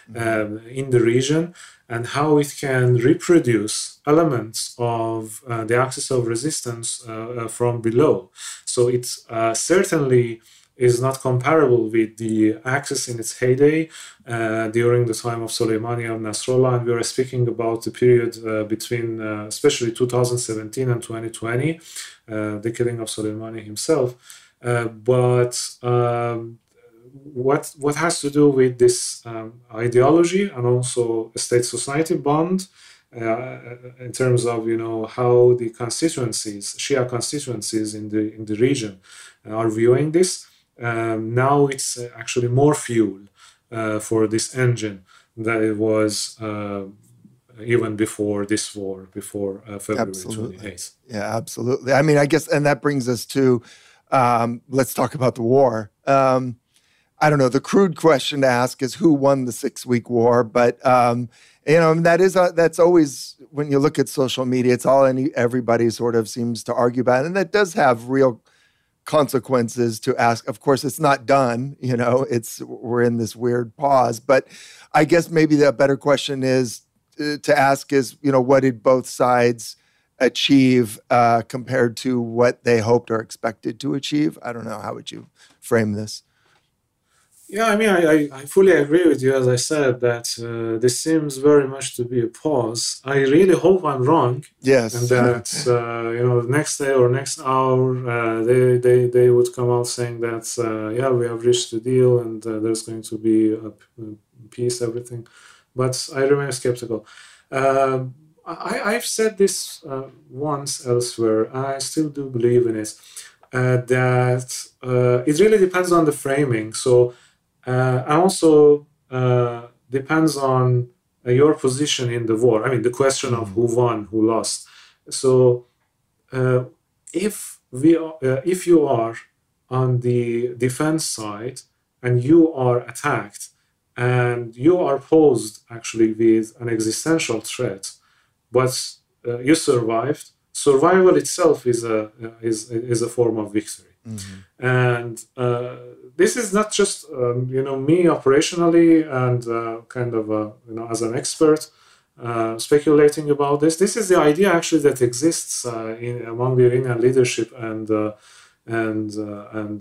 um, in the region, and how it can reproduce elements of uh, the axis of resistance uh, uh, from below. So it uh, certainly is not comparable with the axis in its heyday uh, during the time of Soleimani and Nasrallah, and we are speaking about the period uh, between uh, especially two thousand seventeen and twenty twenty, uh, the killing of Soleimani himself. Uh, but um, what what has to do with this um, ideology and also a state-society bond uh, in terms of, you know, how the constituencies, Shia constituencies in the in the region are viewing this. Um, now it's actually more fuel uh, for this engine than it was uh, even before this war, before uh, February twenty-eighth. Yeah, absolutely. I mean, I guess, and that brings us to, um, let's talk about the war. Um, I don't know, the crude question to ask is who won the six-week war? But, um, you know, that is, a, that's always, when you look at social media, it's all any, everybody sort of seems to argue about it. And that does have real consequences to ask. Of course, it's not done, you know, it's, we're in this weird pause, but I guess maybe the better question is uh, to ask is, you know, what did both sides achieve uh, compared to what they hoped or expected to achieve? I don't know. How would you frame this? Yeah, I mean, I, I fully agree with you, as I said, that uh, this seems very much to be a pause. I really hope I'm wrong. Yes. And that, uh, you know, the next day or next hour, uh, they, they, they would come out saying that, uh, yeah, we have reached a deal and uh, there's going to be a, a peace, everything. But I remain skeptical. Uh, I, I've said this uh, once elsewhere, and I still do believe in it, uh, that uh, it really depends on the framing. So, Uh, and also uh, depends on uh, your position in the war. I mean, the question of who won, who lost. So, uh, if we, are, uh, if you are on the defense side and you are attacked, and you are posed actually with an existential threat, but uh, you survived, survival itself is a is is a form of victory. Mm-hmm. And uh, this is not just um, you know, me operationally and uh, kind of uh, you know, as an expert uh, speculating about this. This is the idea actually that exists uh, in among the Iranian leadership and uh, and uh, and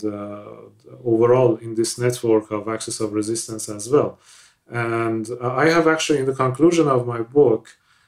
uh, overall in this network of axis of resistance as well. And uh, I have actually, in the conclusion of my book,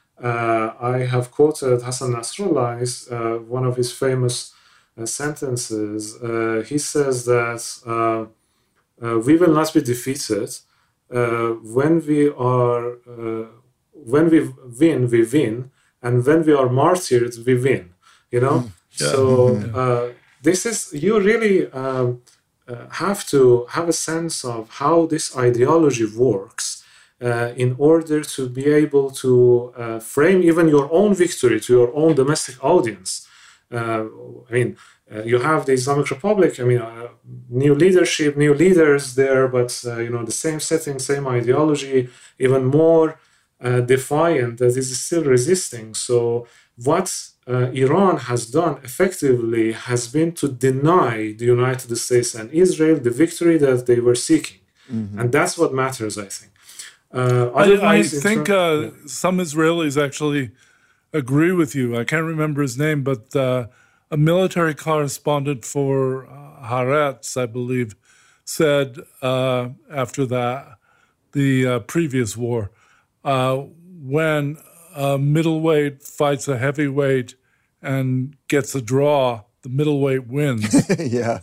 uh, I have quoted Hassan Nasrallah, is uh, one of his famous Uh, sentences. Uh, he says that uh, uh, we will not be defeated. Uh, when we are, uh, when we win, we win, and when we are martyred, we win. You know. Mm, yeah. So uh, this is, you really um, uh, have to have a sense of how this ideology works uh, in order to be able to uh, frame even your own victory to your own domestic audience. Uh, I mean, uh, you have the Islamic Republic. I mean, uh, new leadership, new leaders there, but uh, you know, the same setting, same ideology, even more uh, defiant that is still resisting. So, what uh, Iran has done effectively has been to deny the United States and Israel the victory that they were seeking, mm-hmm. and that's what matters, I think. Uh, I, I think uh, yeah. some Israelis actually agree with you. I can't remember his name, but uh, a military correspondent for uh, Haaretz, I believe, said uh, after that, the uh, previous war, uh, when a middleweight fights a heavyweight and gets a draw, the middleweight wins. Yeah.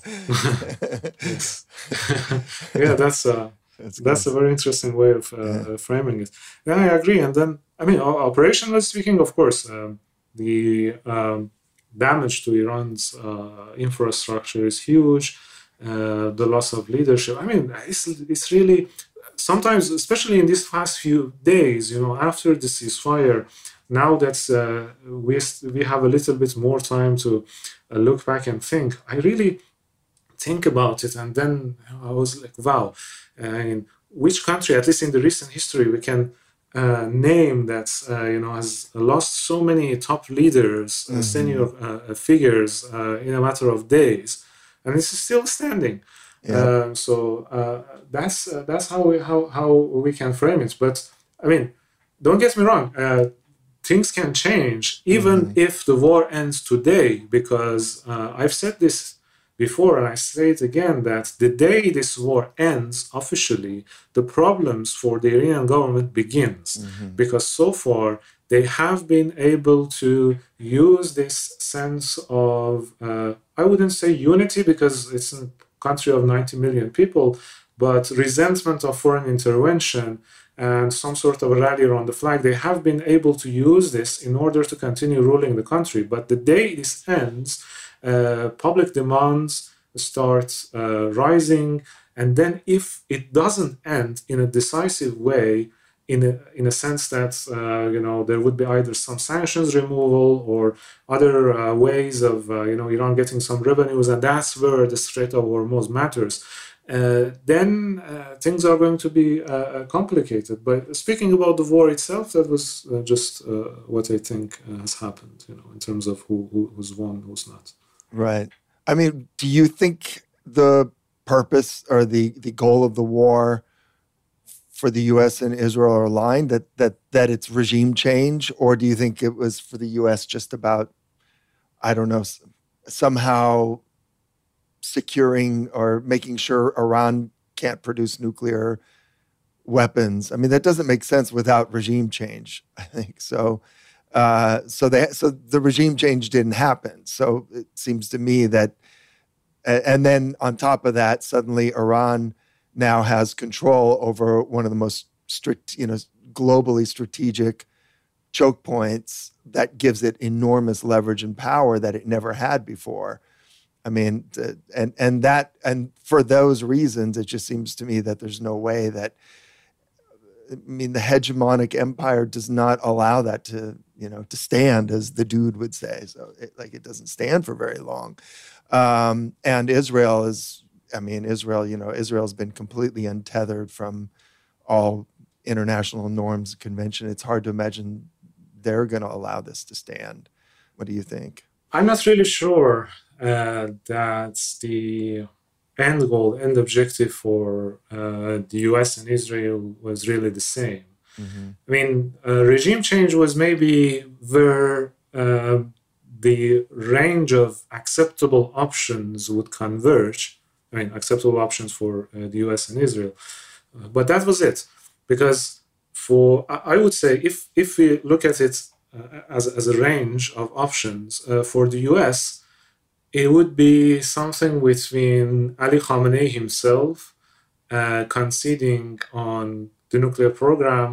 Yeah, that's a, that's, that's a very interesting way of uh, yeah. framing it. Yeah, I agree. And then, I mean, operationally speaking, of course, um, the um, damage to Iran's uh, infrastructure is huge. Uh, the loss of leadership. I mean, it's, it's really, sometimes, especially in these past few days, you know, after the ceasefire, now that uh, we, we have a little bit more time to uh, look back and think, I really think about it. And then I was like, wow, uh, in which country, at least in the recent history, we can Uh, name that uh, you know, has lost so many top leaders, mm-hmm. uh, senior uh, figures uh, in a matter of days, and it's still standing. Yeah. Um, so uh, that's uh, that's how we how how we can frame it. But I mean, don't get me wrong. Uh, things can change even Mhm. if the war ends today, because uh, I've said this before and I say it again, that the day this war ends officially, the problems for the Iranian government begins. Mhm. Because so far they have been able to use this sense of uh, I wouldn't say unity, because it's a country of ninety million people, but resentment of foreign intervention and some sort of rally around the flag. They have been able to use this in order to continue ruling the country. But the day this ends, uh, public demands start uh, rising. And then if it doesn't end in a decisive way, in a, in a sense that uh, you know there would be either some sanctions removal or other uh, ways of uh, you know Iran getting some revenues, and that's where the Strait of Hormuz matters. Uh, then uh, things are going to be uh, complicated. But speaking about the war itself, that was uh, just uh, what I think uh, has happened, you know, in terms of who, who who's won, who's not. Right. I mean, do you think the purpose or the, the goal of the war for the U S and Israel are aligned, that, that, that it's regime change? Or do you think it was for the U S just about, I don't know, somehow securing or making sure Iran can't produce nuclear weapons? I mean, that doesn't make sense without regime change, I think. So, uh, so they, so the regime change didn't happen. So it seems to me that, and then on top of that, suddenly Iran now has control over one of the most strict, you know, globally strategic choke points that gives it enormous leverage and power that it never had before. I mean, and and that and for those reasons, it just seems to me that there's no way that, I mean, the hegemonic empire does not allow that to, you know, to stand, as the dude would say. So, it, like, it doesn't stand for very long. Um, and Israel is, I mean, Israel, you know, Israel's been completely untethered from all international norms and convention. It's hard to imagine they're going to allow this to stand. What do you think? I'm not really sure uh, that the end goal, end objective for uh, the U S and Israel was really the same. Mm-hmm. I mean, uh, regime change was maybe where uh, the range of acceptable options would converge. I mean, acceptable options for uh, the U S and Israel. Uh, but that was it. Because for, I would say, if, if we look at it uh, as, as a range of options, uh, for the U S, it would be something between Ali Khamenei himself uh, conceding on the nuclear program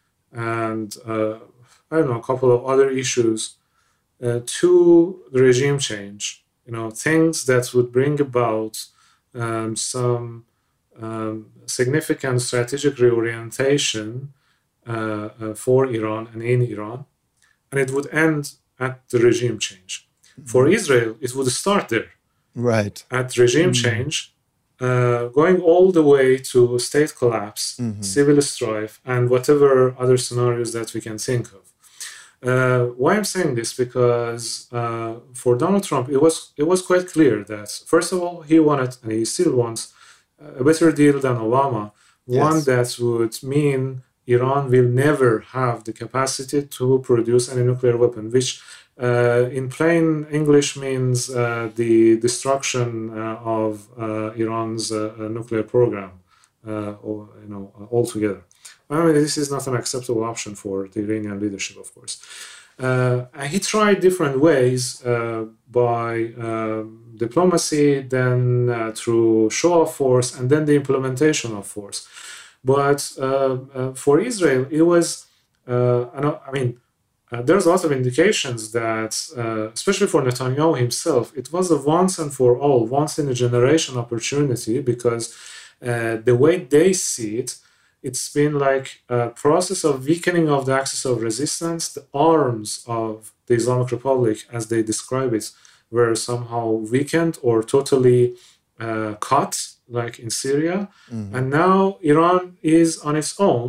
and, uh, I don't know, a couple of other issues uh, to the regime change. You know, things that would bring about um, some um, significant strategic reorientation uh, uh, for Iran and in Iran, and it would end at the regime change. For Israel, it would start there, right, at regime mm-hmm. change, uh, going all the way to state collapse, mm-hmm. civil strife, and whatever other scenarios that we can think of. Uh, why I'm saying this? Because uh, for Donald Trump, it was it was quite clear that, first of all, he wanted, and he still wants, a better deal than Obama, yes. One that would mean Iran will never have the capacity to produce any nuclear weapon, which uh, in plain English means uh, the destruction uh, of uh, Iran's uh, nuclear program, uh, or, you know, altogether. I mean, this is not an acceptable option for the Iranian leadership, of course. Uh, he tried different ways uh, by uh, diplomacy, then uh, through show of force, and then the implementation of force. But uh, uh, for Israel, it was, uh, I mean, uh, there's a lot of indications that, uh, especially for Netanyahu himself, it was a once and for all, once in a generation opportunity, because uh, the way they see it, it's been like a process of weakening of the axis of resistance. The arms of the Islamic Republic, as they describe it, were somehow weakened or totally uh, cut, like in Syria. Mm-hmm. And now Iran is on its own.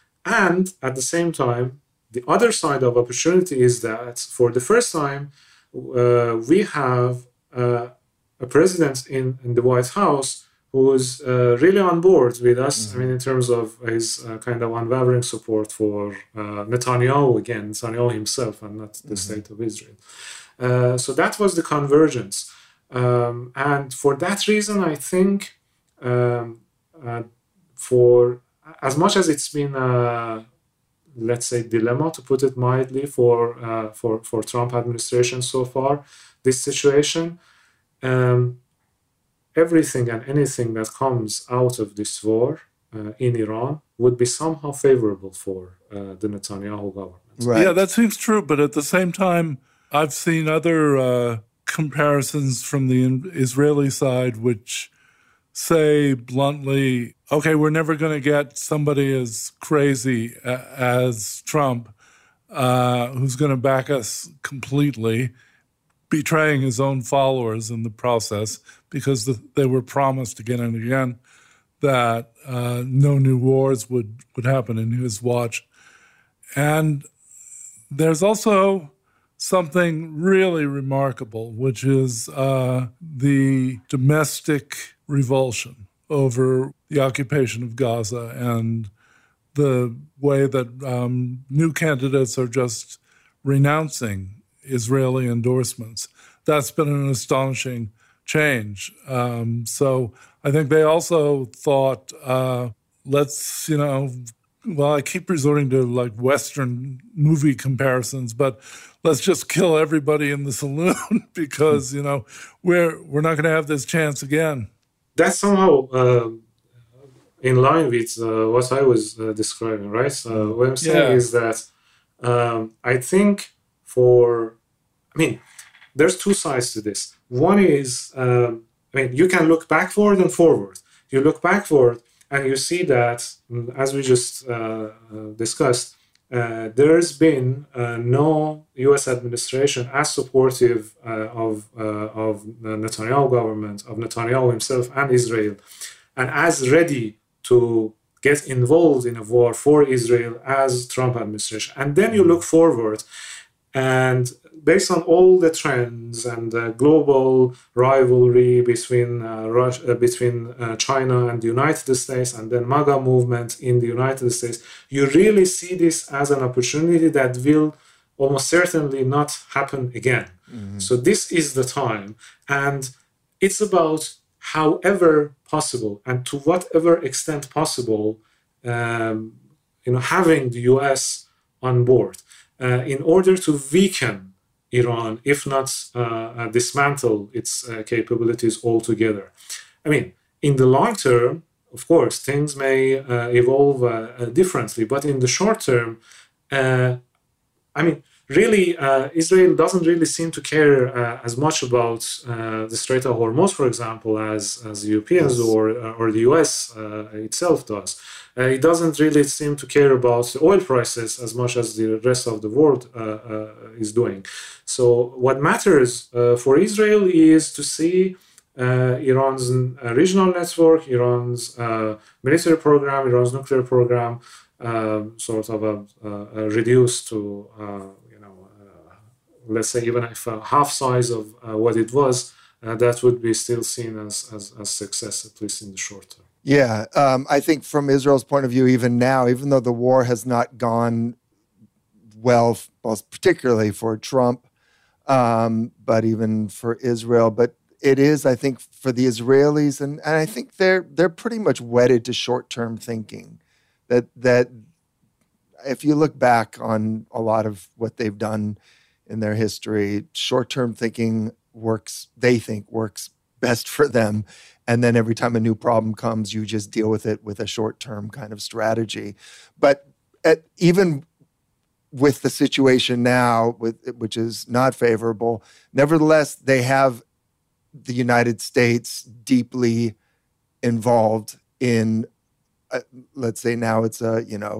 And at the same time, the other side of opportunity is that for the first time, uh, we have uh, a president in, in the White House who's uh, really on board with us. Mm-hmm. I mean, in terms of his uh, kind of unwavering support for uh, Netanyahu, again, Netanyahu himself and not the mm-hmm. state of Israel. Uh, so that was the convergence. Um, and for that reason, I think um, uh, for as much as it's been a, let's say, dilemma, to put it mildly, for uh, for for Trump administration so far, this situation, um, everything and anything that comes out of this war uh, in Iran would be somehow favorable for uh, the Netanyahu government. Right. Yeah, that seems true. But at the same time, I've seen other uh, comparisons from the Israeli side which say bluntly, okay, we're never going to get somebody as crazy as Trump uh, who's going to back us completely, betraying his own followers in the process because the, they were promised again and again that uh, no new wars would, would happen in his watch. And there's also something really remarkable, which is uh, the domestic revulsion over the occupation of Gaza and the way that um, new candidates are just renouncing Israeli endorsements. That's been an astonishing change. Um, so I think they also thought, uh, let's, you know, well, I keep resorting to like Western movie comparisons, but let's just kill everybody in the saloon because, you know, we're we're not going to have this chance again. That's somehow uh, in line with uh, what I was uh, describing, right? So what I'm saying yeah. is that um, I think for, I mean, there's two sides to this. One is, um, I mean, you can look backward and forward. You look backward and you see that, as we just uh, discussed, uh, there's been uh, no U S administration as supportive uh, of uh, of the Netanyahu government, of Netanyahu himself and Israel, and as ready to get involved in a war for Israel as Trump administration. And then you look forward, and based on all the trends and the global rivalry between uh, Russia, uh, between uh, China and the United States, and then MAGA movement in the United States, you really see this as an opportunity that will almost certainly not happen again. Mm-hmm. So this is the time, and it's about however possible and to whatever extent possible, um, you know, having the U S on board uh, in order to weaken Iran, if not uh, dismantle its uh, capabilities altogether. I mean, in the long term, of course, things may uh, evolve uh, uh, differently, but in the short term, uh, I mean, really, uh, Israel doesn't really seem to care uh, as much about uh, the Strait of Hormuz, for example, as, as the Europeans yes. or, uh, or the U S uh, itself does. Uh, it doesn't really seem to care about the oil prices as much as the rest of the world uh, uh, is doing. So what matters uh, for Israel is to see uh, Iran's uh, regional network, Iran's uh, military program, Iran's nuclear program, uh, sort of uh, uh, reduced to, uh, you know, uh, let's say even if uh, half size of uh, what it was, uh, that would be still seen as, as, as success, at least in the short term. Yeah, um, I think from Israel's point of view, even now, even though the war has not gone well, well particularly for Trump, um, but even for Israel, but it is, I think, for the Israelis, and, and I think they're they're pretty much wedded to short-term thinking. That that if you look back on a lot of what they've done in their history, short-term thinking works. They think works best for them. And then every time a new problem comes, you just deal with it with a short-term kind of strategy. But at, even with the situation now, with, which is not favorable, nevertheless, they have the United States deeply involved in, uh, let's say now it's a, you know,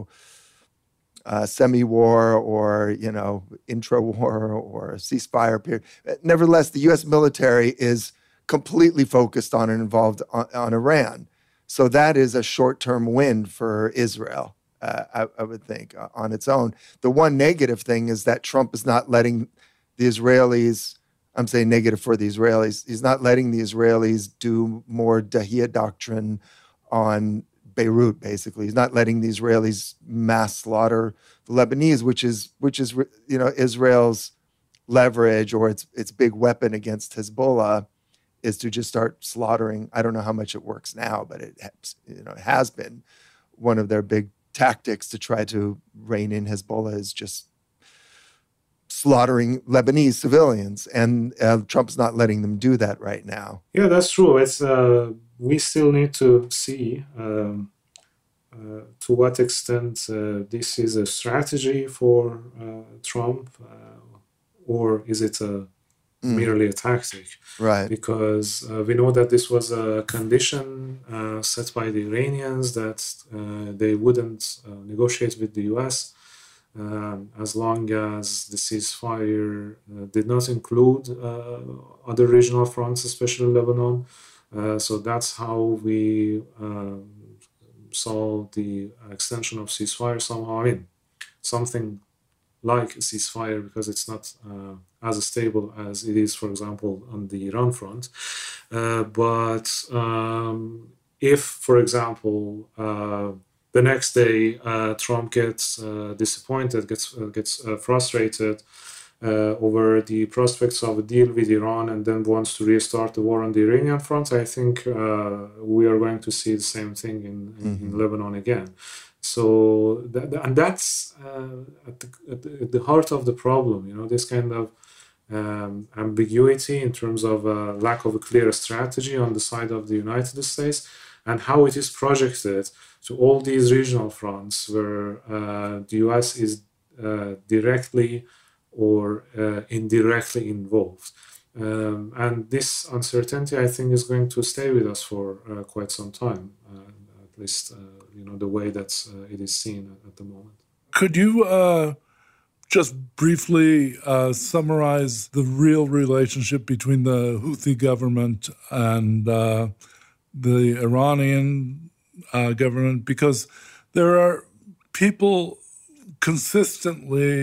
uh, semi-war or, you know, intra-war or a ceasefire period. Nevertheless, the U S military is completely focused on and involved on, on Iran. So that is a short-term win for Israel, uh, I, I would think, uh, on its own. The one negative thing is that Trump is not letting the Israelis I'm saying negative for the Israelis. He's not letting the Israelis do more Dahiyya doctrine on Beirut, basically. He's not letting the Israelis mass slaughter the Lebanese, which is, which is, you know, Israel's leverage or its its big weapon against Hezbollah is to just start slaughtering. I don't know how much it works now, but it has, you know, it has been one of their big tactics to try to rein in Hezbollah is just slaughtering Lebanese civilians, and uh, Trump's not letting them do that right now. Yeah, that's true. It's uh, we still need to see um, uh, to what extent uh, this is a strategy for uh, Trump, uh, or is it a mm. merely a tactic? Right. Because uh, we know that this was a condition uh, set by the Iranians that uh, they wouldn't uh, negotiate with the U S Um, as long as the ceasefire uh, did not include uh, other regional fronts, especially Lebanon. Uh, so that's how we uh, saw the extension of ceasefire somehow. I mean, something like a ceasefire because it's not uh, as stable as it is, for example, on the Iran front. Uh, but um, if, for example, uh, the next day, uh, Trump gets uh, disappointed, gets uh, gets uh, frustrated uh, over the prospects of a deal with Iran, and then wants to restart the war on the Iranian front. I think uh, we are going to see the same thing in, in, mm-hmm. in Lebanon again. So, that, and that's uh, at, the, at the heart of the problem. You know, this kind of um, ambiguity in terms of uh, lack of a clear strategy on the side of the United States, and how it is projected to all these regional fronts where uh, the U S is uh, directly or uh, indirectly involved. Um, and this uncertainty, I think, is going to stay with us for uh, quite some time, uh, at least, uh, you know, the way that uh, it is seen at the moment. Could you uh, just briefly uh, summarize the real relationship between the Houthi government and uh, the Iranian uh, government? Because there are people consistently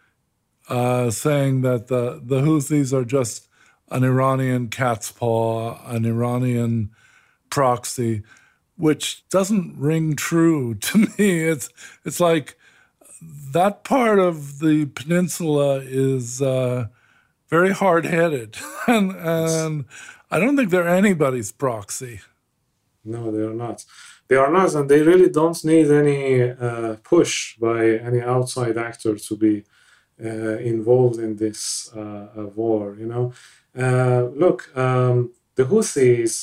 uh, saying that the, the Houthis are just an Iranian cat's paw, an Iranian proxy, which doesn't ring true to me. It's it's like that part of the peninsula is uh, very hard-headed, and, and I don't think they're anybody's proxy. No, they are not. They are not, and they really don't need any uh, push by any outside actor to be uh, involved in this uh, war. You know, uh, look, um, the Houthis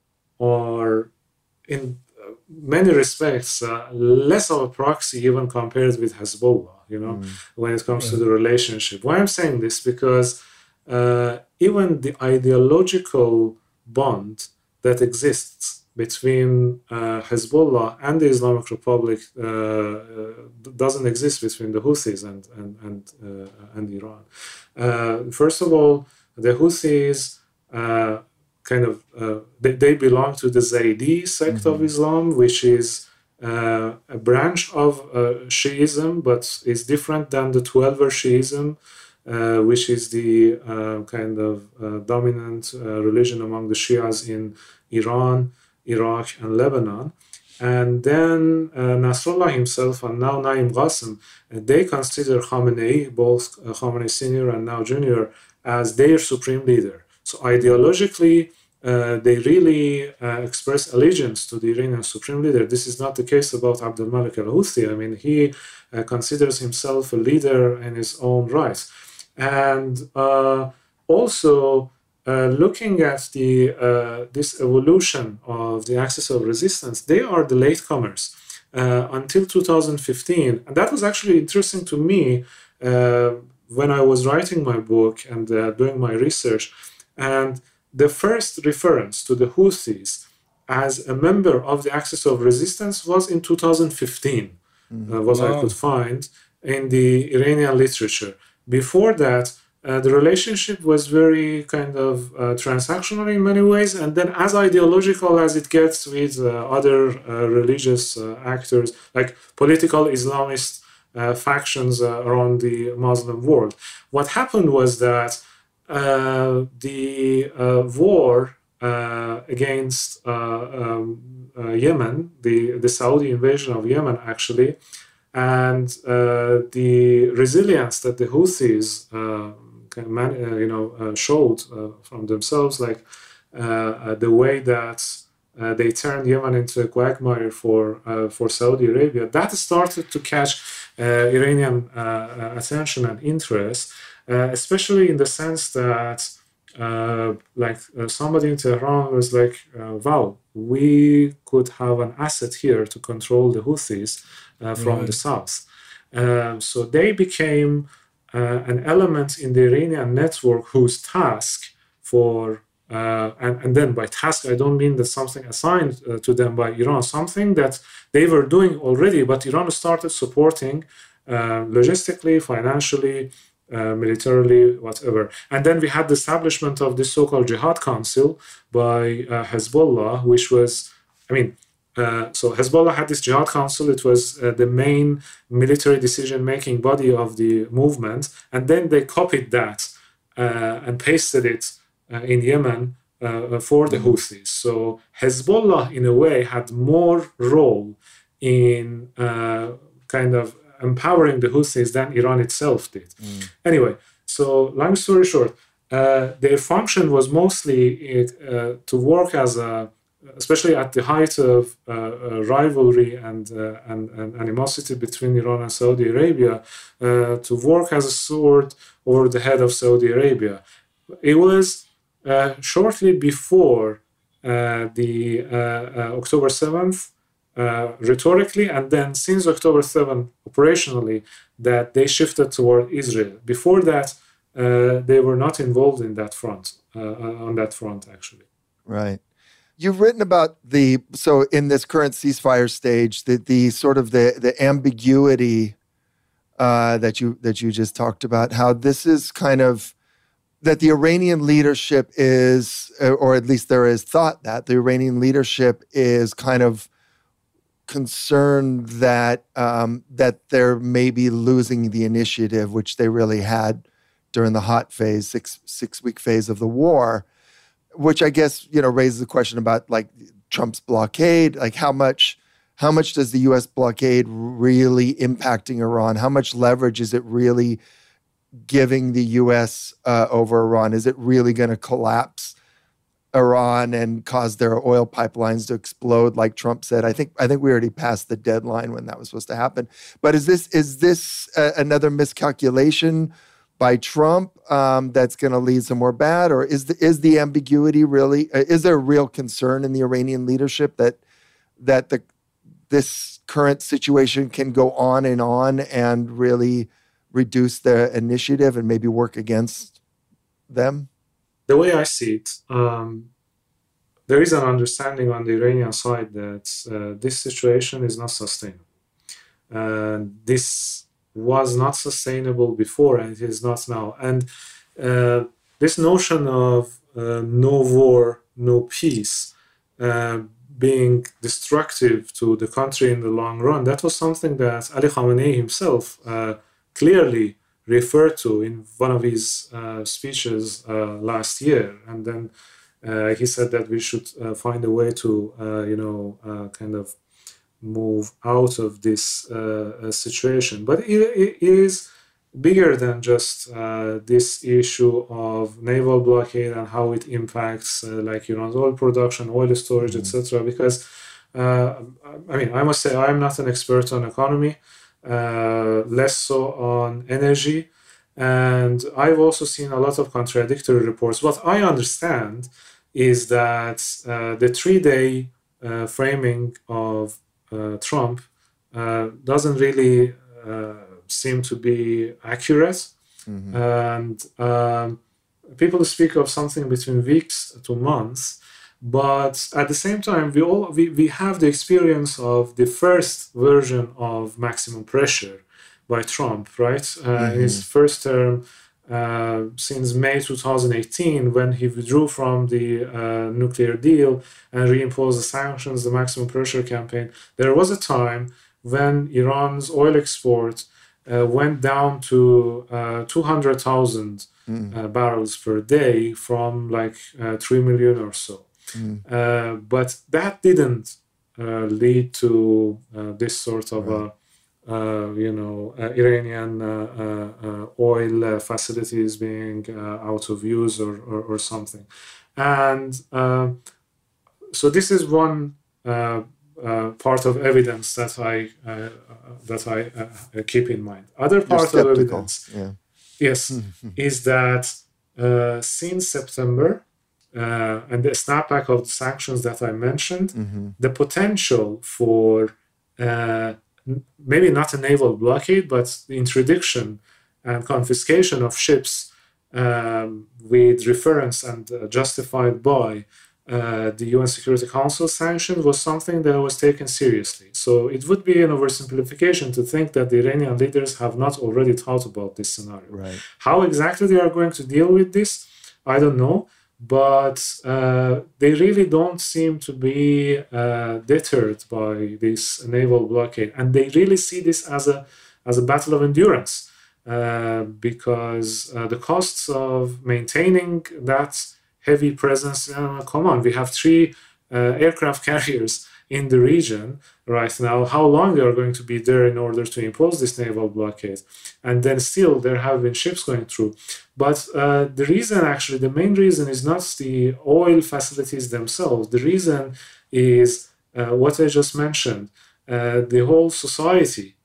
are, in many respects, uh, less of a proxy even compared with Hezbollah. You know, mm. when it comes yeah. to the relationship. Why I'm saying this because uh, even the ideological bond that exists between uh, Hezbollah and the Islamic Republic uh, uh, doesn't exist between the Houthis and and and, uh, and Iran. Uh, first of all, the Houthis uh, kind of uh, they, they belong to the Zaydi sect mm-hmm. of Islam, which is uh, a branch of uh, Shiism, but is different than the Twelver Shiism, uh, which is the uh, kind of uh, dominant uh, religion among the Shias in Iran, Iraq, and Lebanon. And then uh, Nasrallah himself and now Naim Qassem, uh, they consider Khamenei, both uh, Khamenei Senior and now Junior, as their supreme leader. So ideologically, uh, they really uh, express allegiance to the Iranian supreme leader. This is not the case about Abdul Malik al-Houthi. I mean, he uh, considers himself a leader in his own right. And uh, also, Uh, looking at the uh, this evolution of the axis of resistance, they are the latecomers uh, until two thousand fifteen, and that was actually interesting to me uh, when I was writing my book and uh, doing my research. And the first reference to the Houthis as a member of the axis of resistance was in two thousand fifteen, mm-hmm. uh, what wow. I could find in the Iranian literature. Before that, Uh, the relationship was very kind of uh, transactional in many ways, and then as ideological as it gets with uh, other uh, religious uh, actors, like political Islamist uh, factions uh, around the Muslim world. What happened was that uh, the uh, war uh, against uh, um, uh, Yemen, the, the Saudi invasion of Yemen, actually, and uh, the resilience that the Houthis, uh, man, uh, you know, uh, showed uh, from themselves, like uh, uh, the way that uh, they turned Yemen into a quagmire for uh, for Saudi Arabia, that started to catch uh, Iranian uh, attention and interest, uh, especially in the sense that, uh, like uh, somebody in Tehran was like, uh, "Wow, we could have an asset here to control the Houthis uh, from Right. the south." Um, so they became uh, an element in the Iranian network whose task for uh, and, and then by task I don't mean that something assigned uh, to them by Iran, something that they were doing already, but Iran started supporting uh, logistically, financially, uh, militarily, whatever. And then we had the establishment of the so-called Jihad Council by uh, Hezbollah, which was, I mean, uh, so Hezbollah had this Jihad Council. It was uh, the main military decision-making body of the movement, and then they copied that uh, and pasted it uh, in Yemen uh, for the Houthis. So Hezbollah, in a way, had more role in uh, kind of empowering the Houthis than Iran itself did. Mm. Anyway, so long story short, uh, their function was mostly uh, to work as a, especially at the height of uh, uh, rivalry and, uh, and, and animosity between Iran and Saudi Arabia, uh, to work as a sword over the head of Saudi Arabia. It was uh, shortly before uh, the uh, uh, October seventh, uh, rhetorically, and then since October seventh, operationally, that they shifted toward Israel. Before that, uh, they were not involved in that front, uh, on that front, actually. Right. You've written about the, so in this current ceasefire stage, the, the sort of the, the ambiguity uh, that you that you just talked about, how this is kind of, that the Iranian leadership is, or at least there is thought that the Iranian leadership is kind of concerned that um, that they're maybe losing the initiative, which they really had during the hot phase, six six week phase of the war. Which I guess, you know, raises the question about like Trump's blockade, like how much, how much does the U S blockade really impacting Iran? How much leverage is it really giving the U S uh, over Iran? Is it really going to collapse Iran and cause their oil pipelines to explode, like Trump said? I think I think we already passed the deadline when that was supposed to happen. But is this is this uh, another miscalculation by Trump um, that's going to lead somewhere bad, or is the is the ambiguity really? Uh, is there a real concern in the Iranian leadership that that the this current situation can go on and on and really reduce their initiative and maybe work against them? The way I see it, um, there is an understanding on the Iranian side that uh, this situation is not sustainable. Uh, this was not sustainable before, and it is not now. And uh, this notion of uh, no war, no peace, uh, being destructive to the country in the long run, that was something that Ali Khamenei himself uh, clearly referred to in one of his uh, speeches uh, last year. And then uh, he said that we should uh, find a way to, uh, you know, uh, kind of move out of this uh, situation. But it, it is bigger than just uh, this issue of naval blockade and how it impacts uh, like Iran's oil production, oil storage, mm-hmm. et cetera. Because, uh, I mean, I must say I'm not an expert on economy, uh, less so on energy. And I've also seen a lot of contradictory reports. What I understand is that uh, the three-day uh, framing of Uh, Trump uh, doesn't really uh, seem to be accurate. Mm-hmm. And um, people speak of something between weeks to months, but at the same time, we all we, we have the experience of the first version of maximum pressure by Trump, right? Uh, mm-hmm. His first term uh, since May twenty eighteen, when he withdrew from the uh, nuclear deal and reimposed the sanctions, the maximum pressure campaign. There was a time when Iran's oil export uh, went down to uh, two hundred thousand Mm. uh, barrels per day from like uh, three million or so. Mm. Uh, but that didn't uh, lead to uh, this sort of Right. a, uh, you know, uh, Iranian uh, uh, uh, oil uh, facilities being uh, out of use or, or, or something. And uh, so this is one uh, uh, part of evidence that I uh, that I uh, keep in mind. Other You're part of skeptical. evidence, Yeah. yes, Mhm. is that uh, since September uh, and the snapback of the sanctions that I mentioned, Mhm. the potential for uh, n- maybe not a naval blockade, but the introduction and confiscation of ships um, with reference and uh, justified by uh, the U N Security Council sanction was something that was taken seriously. So it would be an oversimplification to think that the Iranian leaders have not already thought about this scenario. Right. How exactly they are going to deal with this, I don't know. But uh, they really don't seem to be uh, deterred by this naval blockade, and they really see this as a as a battle of endurance, uh, because uh, the costs of maintaining that heavy presence. Uh, come on, we have three uh, aircraft carriers in the region right now. How long they are going to be there in order to impose this naval blockade? And then still there have been ships going through. But uh, the reason, actually, the main reason is not the oil facilities themselves. The reason is uh, what I just mentioned, uh, the whole society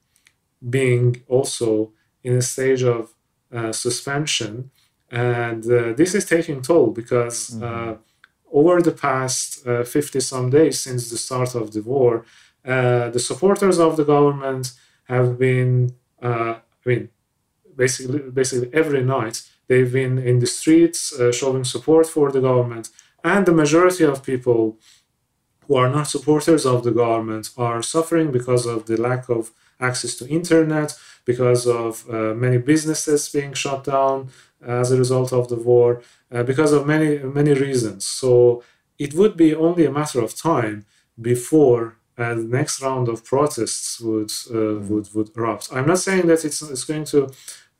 being also in a stage of uh, suspension. And uh, this is taking toll because Mhm. uh, over the past uh, fifty some days since the start of the war, uh, the supporters of the government have been, uh, I mean, basically, basically every night they've been in the streets uh, showing support for the government. And the majority of people who are not supporters of the government are suffering because of the lack of access to internet, because of uh, many businesses being shut down as a result of the war, uh, because of many many reasons. So it would be only a matter of time before uh, the next round of protests would uh, Mm. would would erupt. I'm not saying that it's it's going to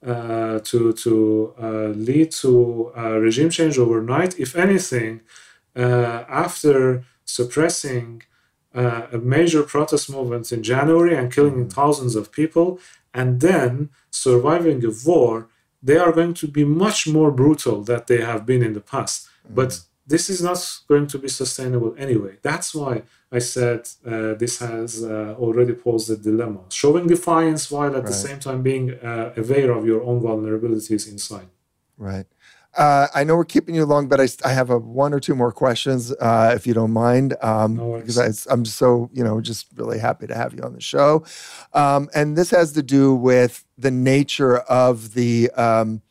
uh, to to uh, lead to a regime change overnight. If anything, uh, after suppressing uh, a major protest movement in January and killing Mhm. thousands of people, and then surviving a war, they are going to be much more brutal than they have been in the past. But this is not going to be sustainable anyway. That's why I said uh, this has uh, already posed a dilemma. Showing defiance while at the Right. same time being uh, aware of your own vulnerabilities inside. Right. Uh, I know we're keeping you long, but I, I have a one or two more questions, uh, if you don't mind, um, No worries. because I, I'm so, you know, just really happy to have you on the show. Um, and this has to do with the nature of the um,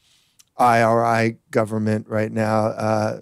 I R I government right now. Uh,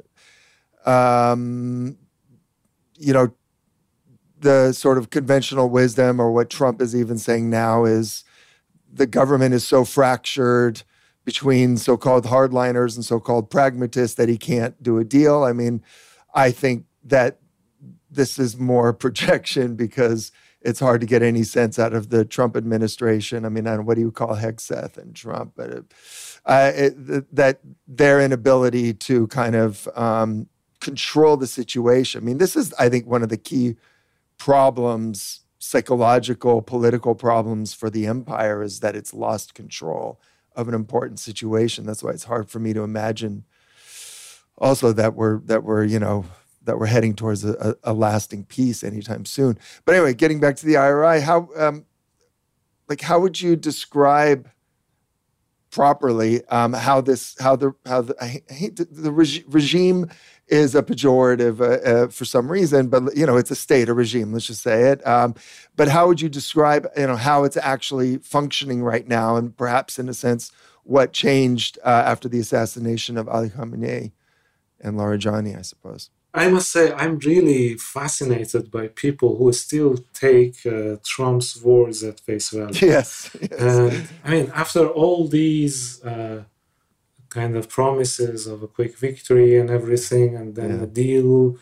um, you know, the sort of conventional wisdom, or what Trump is even saying now, is the government is so fractured between so-called hardliners and so-called pragmatists that he can't do a deal. I mean, I think that this is more projection because it's hard to get any sense out of the Trump administration. I mean, I don't know, what do you call Hegseth and Trump? But it, uh, it, that their inability to kind of um, control the situation. I mean, this is, I think, one of the key problems, psychological, political problems for the empire, is that it's lost control of an important situation. That's why it's hard for me to imagine also that we're, that we're, you know, that we're heading towards a, a lasting peace anytime soon. But anyway, getting back to the I R I, how, um, like, how would you describe properly um, how this, how the, how the, I hate the, the reg- regime is a pejorative uh, uh, for some reason, but, you know, it's a state, a regime, let's just say it. Um, but how would you describe, you know, how it's actually functioning right now, and perhaps in a sense, what changed uh, after the assassination of Ali Khamenei and Larijani, I suppose? I must say, I'm really fascinated by people who still take uh, Trump's words at face value. Yes. yes. And I mean, after all these uh, kind of promises of a quick victory and everything, and then Yeah. a deal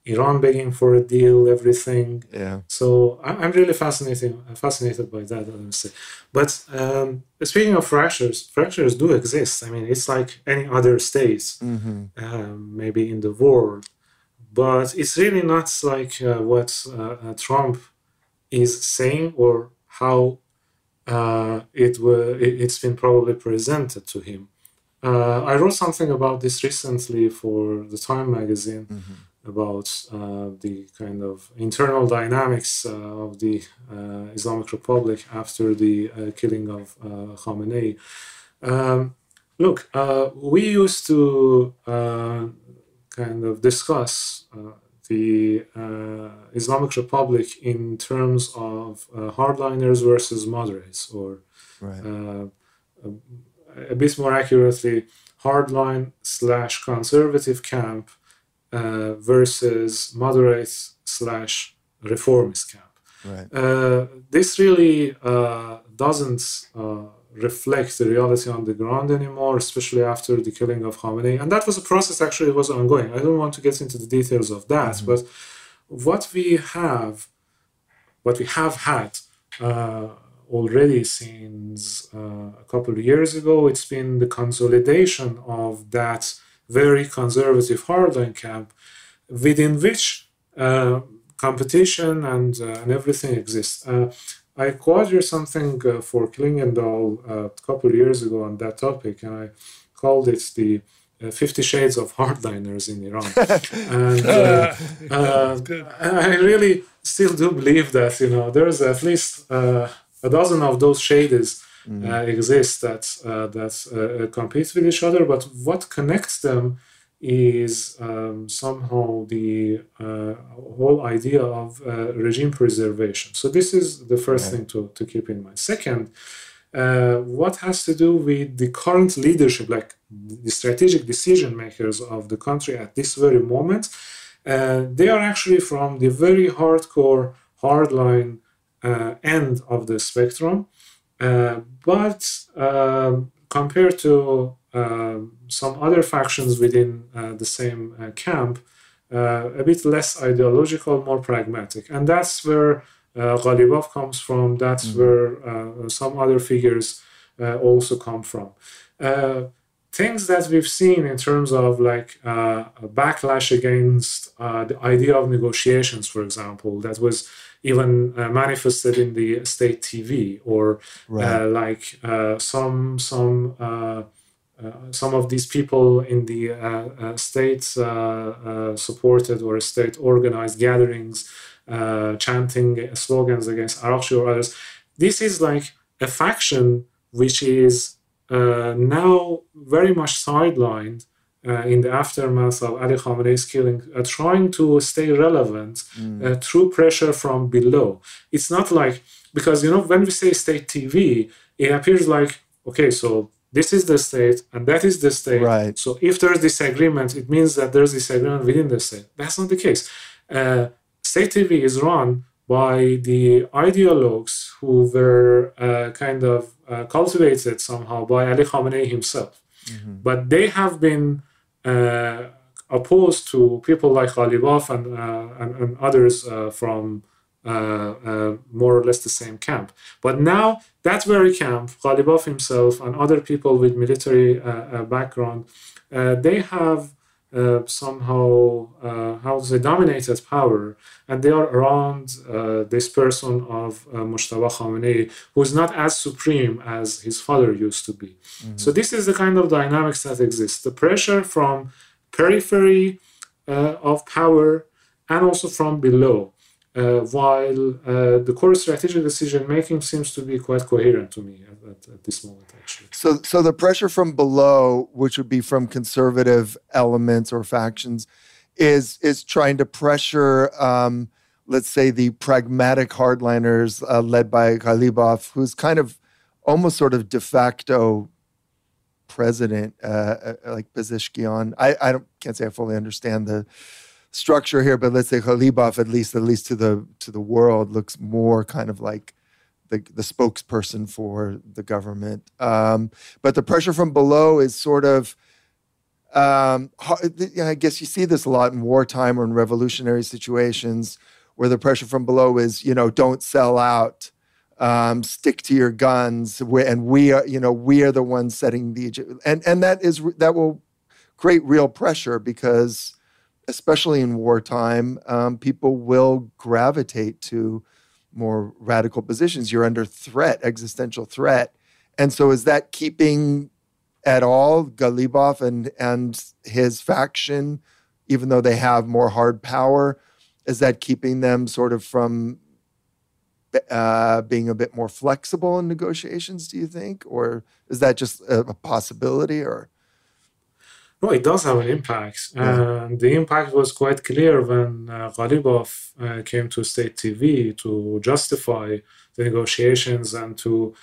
Iran begging for a deal, everything. Yeah. So I'm really fascinated fascinated by that, honestly. But um, speaking of fractures, fractures do exist. I mean, it's like any other state, Mm-hmm. um, maybe in the world, but it's really not like uh, what uh, uh, Trump is saying or how uh, it were. It, it's been probably presented to him. Uh, I wrote something about this recently for the Time magazine. Mm-hmm. About uh, the kind of internal dynamics uh, of the uh, Islamic Republic after the uh, killing of uh, Khamenei. Um, look, uh, we used to uh, kind of discuss uh, the uh, Islamic Republic in terms of uh, hardliners versus moderates, or Right. uh, a bit more accurately, hardline slash conservative camp Uh, versus moderate slash reformist camp. Right. Uh, this really uh, doesn't uh, reflect the reality on the ground anymore, especially after the killing of Khamenei. And that was a process, actually, it was ongoing. I don't want to get into the details of that, Mm-hmm. but what we have, what we have had uh, already since uh, a couple of years ago, it's been the consolidation of that very conservative hardline camp within which uh, competition and, uh, and everything exists. Uh, I quoted something uh, for Klingendahl uh, a couple of years ago on that topic, and I called it the uh, Fifty Shades of Hardliners in Iran. And uh, uh, I really still do believe that, you know, there's at least uh, a dozen of those shades Mm-hmm. uh, exist that uh, that uh, compete with each other, but what connects them is um, somehow the uh, whole idea of uh, regime preservation. So this is the first Right. thing to, to keep in mind. Second, uh, what has to do with the current leadership, like the strategic decision makers of the country at this very moment, uh, they are actually from the very hardcore, hardline uh, end of the spectrum. Uh, but uh, compared to uh, some other factions within uh, the same uh, camp, uh, a bit less ideological, more pragmatic. And that's where uh, Ghalibaf comes from. That's Mm-hmm. where uh, some other figures uh, also come from. Uh, things that we've seen in terms of like uh, a backlash against uh, the idea of negotiations, for example, that was even uh, manifested in the state T V, or Right. uh, like uh, some some uh, uh, some of these people in the uh, uh, state uh, uh, supported or state organized gatherings uh, chanting slogans against Araghchi or others. This is like a faction which is uh, now very much sidelined uh, in the aftermath of Ali Khamenei's killing, uh, trying to stay relevant Mm. uh, through pressure from below. It's not like, because, you know, when we say state T V, it appears like, okay, so this is the state and that is the state. Right. So if there's disagreement, it means that there's disagreement within the state. That's not the case. Uh, state T V is run by the ideologues who were uh, kind of uh, cultivated somehow by Ali Khamenei himself. Mm-hmm. But they have been uh, opposed to people like Ghalibaf and, uh, and, and others uh, from uh, uh, more or less the same camp. But now that very camp, Ghalibaf himself and other people with military uh, uh, background, uh, they have uh, somehow, uh, how to say, dominated power, and they are around uh, this person of uh, Mujtaba Khamenei, who is not as supreme as his father used to be. Mm-hmm. So this is the kind of dynamics that exists. The pressure from periphery uh, of power and also from below, uh, while uh, the core strategic decision making seems to be quite coherent to me at, at, at this moment, actually. So, so the pressure from below, which would be from conservative elements or factions, is is trying to pressure, um, let's say, the pragmatic hardliners uh, led by Ghalibaf, who's kind of almost sort of de facto president, uh, like Pezeshkian. I, I don't can't say I fully understand the structure here, but let's say Ghalibaf, at least at least to the to the world, looks more kind of like the the spokesperson for the government. Um, but the pressure from below is sort of Um, I guess you see this a lot in wartime or in revolutionary situations where the pressure from below is, you know, don't sell out, um, stick to your guns, and we are, you know, we are the ones setting the, and and that is that will create real pressure because, especially in wartime, um, people will gravitate to more radical positions. You're under threat, existential threat, and so is that keeping at all Galibov and and his faction, even though they have more hard power, is that keeping them sort of from uh, being a bit more flexible in negotiations, do you think? Or is that just a, a possibility? Or No, it does have an impact. Yeah. And the impact was quite clear when uh, Galibov uh, came to state T V to justify the negotiations and to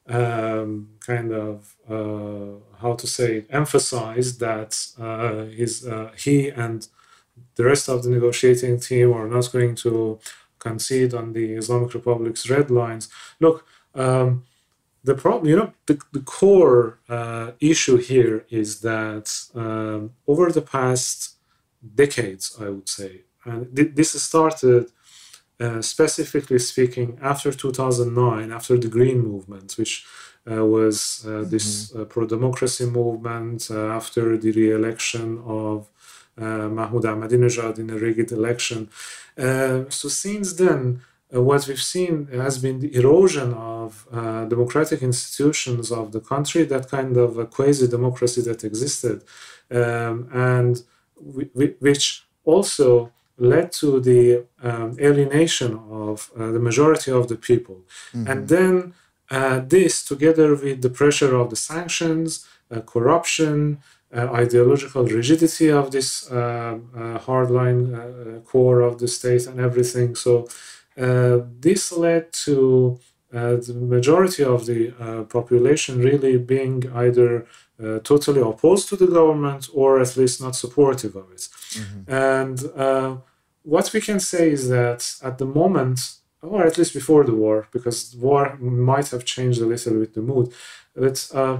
um, kind of, uh, how to say, emphasize that uh, his, uh, he and the rest of the negotiating team are not going to concede on the Islamic Republic's red lines. Look, um, the problem, you know, the, the core uh, issue here is that um, over the past decades, I would say, and th- this started uh, specifically speaking after two thousand nine, after the Green Movement, which uh, was uh, this uh, pro-democracy movement uh, after the re-election of uh, Mahmoud Ahmadinejad in a rigged election. Uh, so since then, uh, what we've seen has been the erosion of uh, democratic institutions of the country, that kind of a quasi-democracy that existed, um, and w- w- which also led to the um, alienation of uh, the majority of the people. Mm-hmm. And then uh, this, together with the pressure of the sanctions, uh, corruption, uh, ideological rigidity of this uh, uh, hardline uh, core of the state and everything. So uh, this led to uh, the majority of the uh, population really being either uh, totally opposed to the government or at least not supportive of it. Mm-hmm. And uh, what we can say is that at the moment, or at least before the war, because war might have changed a little bit the mood, but uh,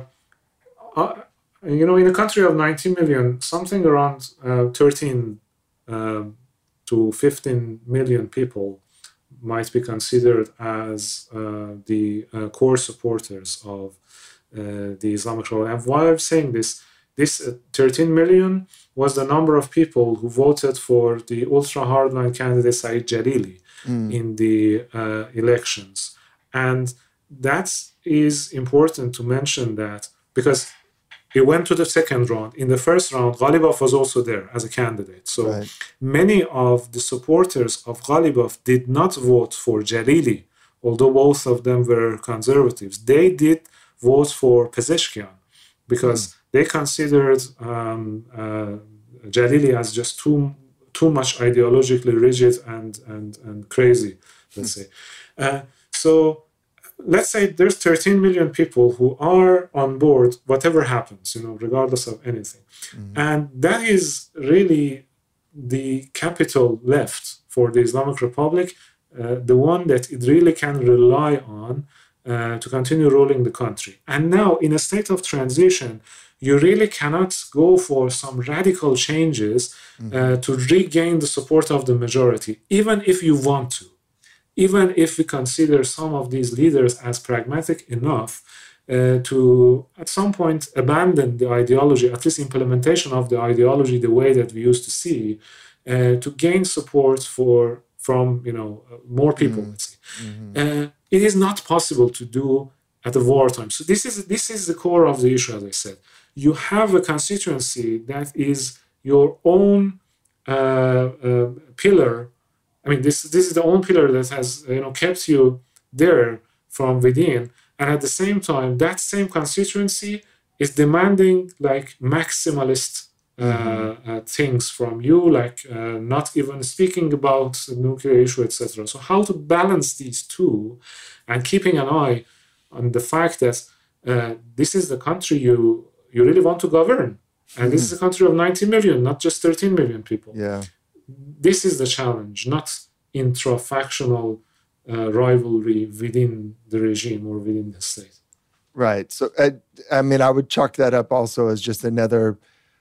uh, you know, in a country of ninety million, something around uh, thirteen uh, to fifteen million people might be considered as uh, the uh, core supporters of uh, the Islamic Republic. And why I'm saying this, this uh, thirteen million was the number of people who voted for the ultra hardline candidate Saeed Jalili mm. in the uh, elections. And that is important to mention that because he went to the second round. In the first round, Galibov was also there as a candidate. So right. many of the supporters of Galibov did not vote for Jalili, although both of them were conservatives. They did vote for Pezeshkian because mm. they considered um, uh, Jalili as just too too much ideologically rigid and and and crazy, let's say. Uh, so let's say there's thirteen million people who are on board, whatever happens, you know, regardless of anything. Mm-hmm. And that is really the capital left for the Islamic Republic, uh, the one that it really can rely on uh, to continue ruling the country. And now, in a state of transition, you really cannot go for some radical changes mm-hmm. uh, to regain the support of the majority, even if you want to. Even if we consider some of these leaders as pragmatic enough uh, to, at some point, abandon the ideology, at least implementation of the ideology the way that we used to see, uh, to gain support for from you know more people. Mm-hmm. Let's say. Mm-hmm. Uh, it is not possible to do at the wartime. So this is this is the core of the issue, as I said. You have a constituency that is your own uh, uh, pillar. I mean, this this is the only pillar that has you know kept you there from within, and at the same time, that same constituency is demanding like maximalist uh, mm-hmm. uh, things from you, like uh, not even speaking about the nuclear issue, et cetera. So, how to balance these two, and keeping an eye on the fact that uh, this is the country you you really want to govern, and mm-hmm. this is a country of ninety million, not just thirteen million people. Yeah. This is the challenge, not intra-factional uh, rivalry within the regime or within the state. Right. So, uh, I mean, I would chalk that up also as just another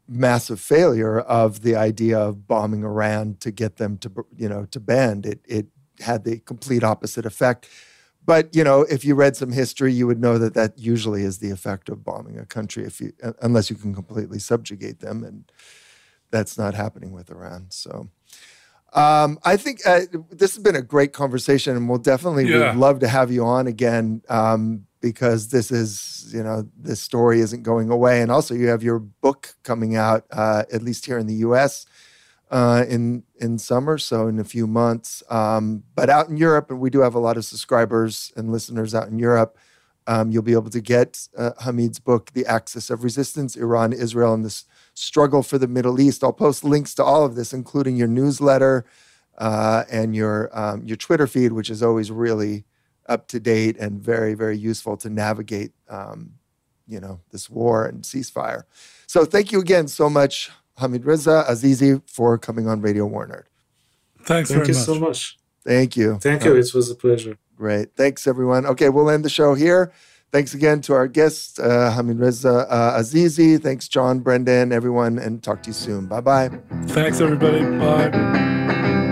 massive failure of the idea of bombing Iran to get them to, you know, to bend. It it had the complete opposite effect. But, you know, if you read some history, you would know that that usually is the effect of bombing a country, if you, unless you can completely subjugate them. And that's not happening with Iran. So um, I think uh, this has been a great conversation, and we'll definitely Yeah. would love to have you on again um, because this is, you know, this story isn't going away. And also you have your book coming out, uh, at least here in the U S, uh, in in summer, so in a few months. Um, but out in Europe, and we do have a lot of subscribers and listeners out in Europe, um, you'll be able to get uh, Hamid's book, The Axis of Resistance, Iran, Israel, and this struggle for the Middle East. I'll post links to all of this, including your newsletter uh, and your um, your Twitter feed, which is always really up to date and very, very useful to navigate, um, you know, this war and ceasefire. So thank you again so much, Hamid Reza Azizi, for coming on Radio War Nerd. Thanks Thank very you much. so much. Thank you. Thank you. Uh, It was a pleasure. Great. Thanks, everyone. Okay, we'll end the show here. Thanks again to our guest, uh, Hamid Reza uh, Azizi. Thanks, John, Brendan, everyone, and talk to you soon. Bye-bye. Thanks, everybody. Bye.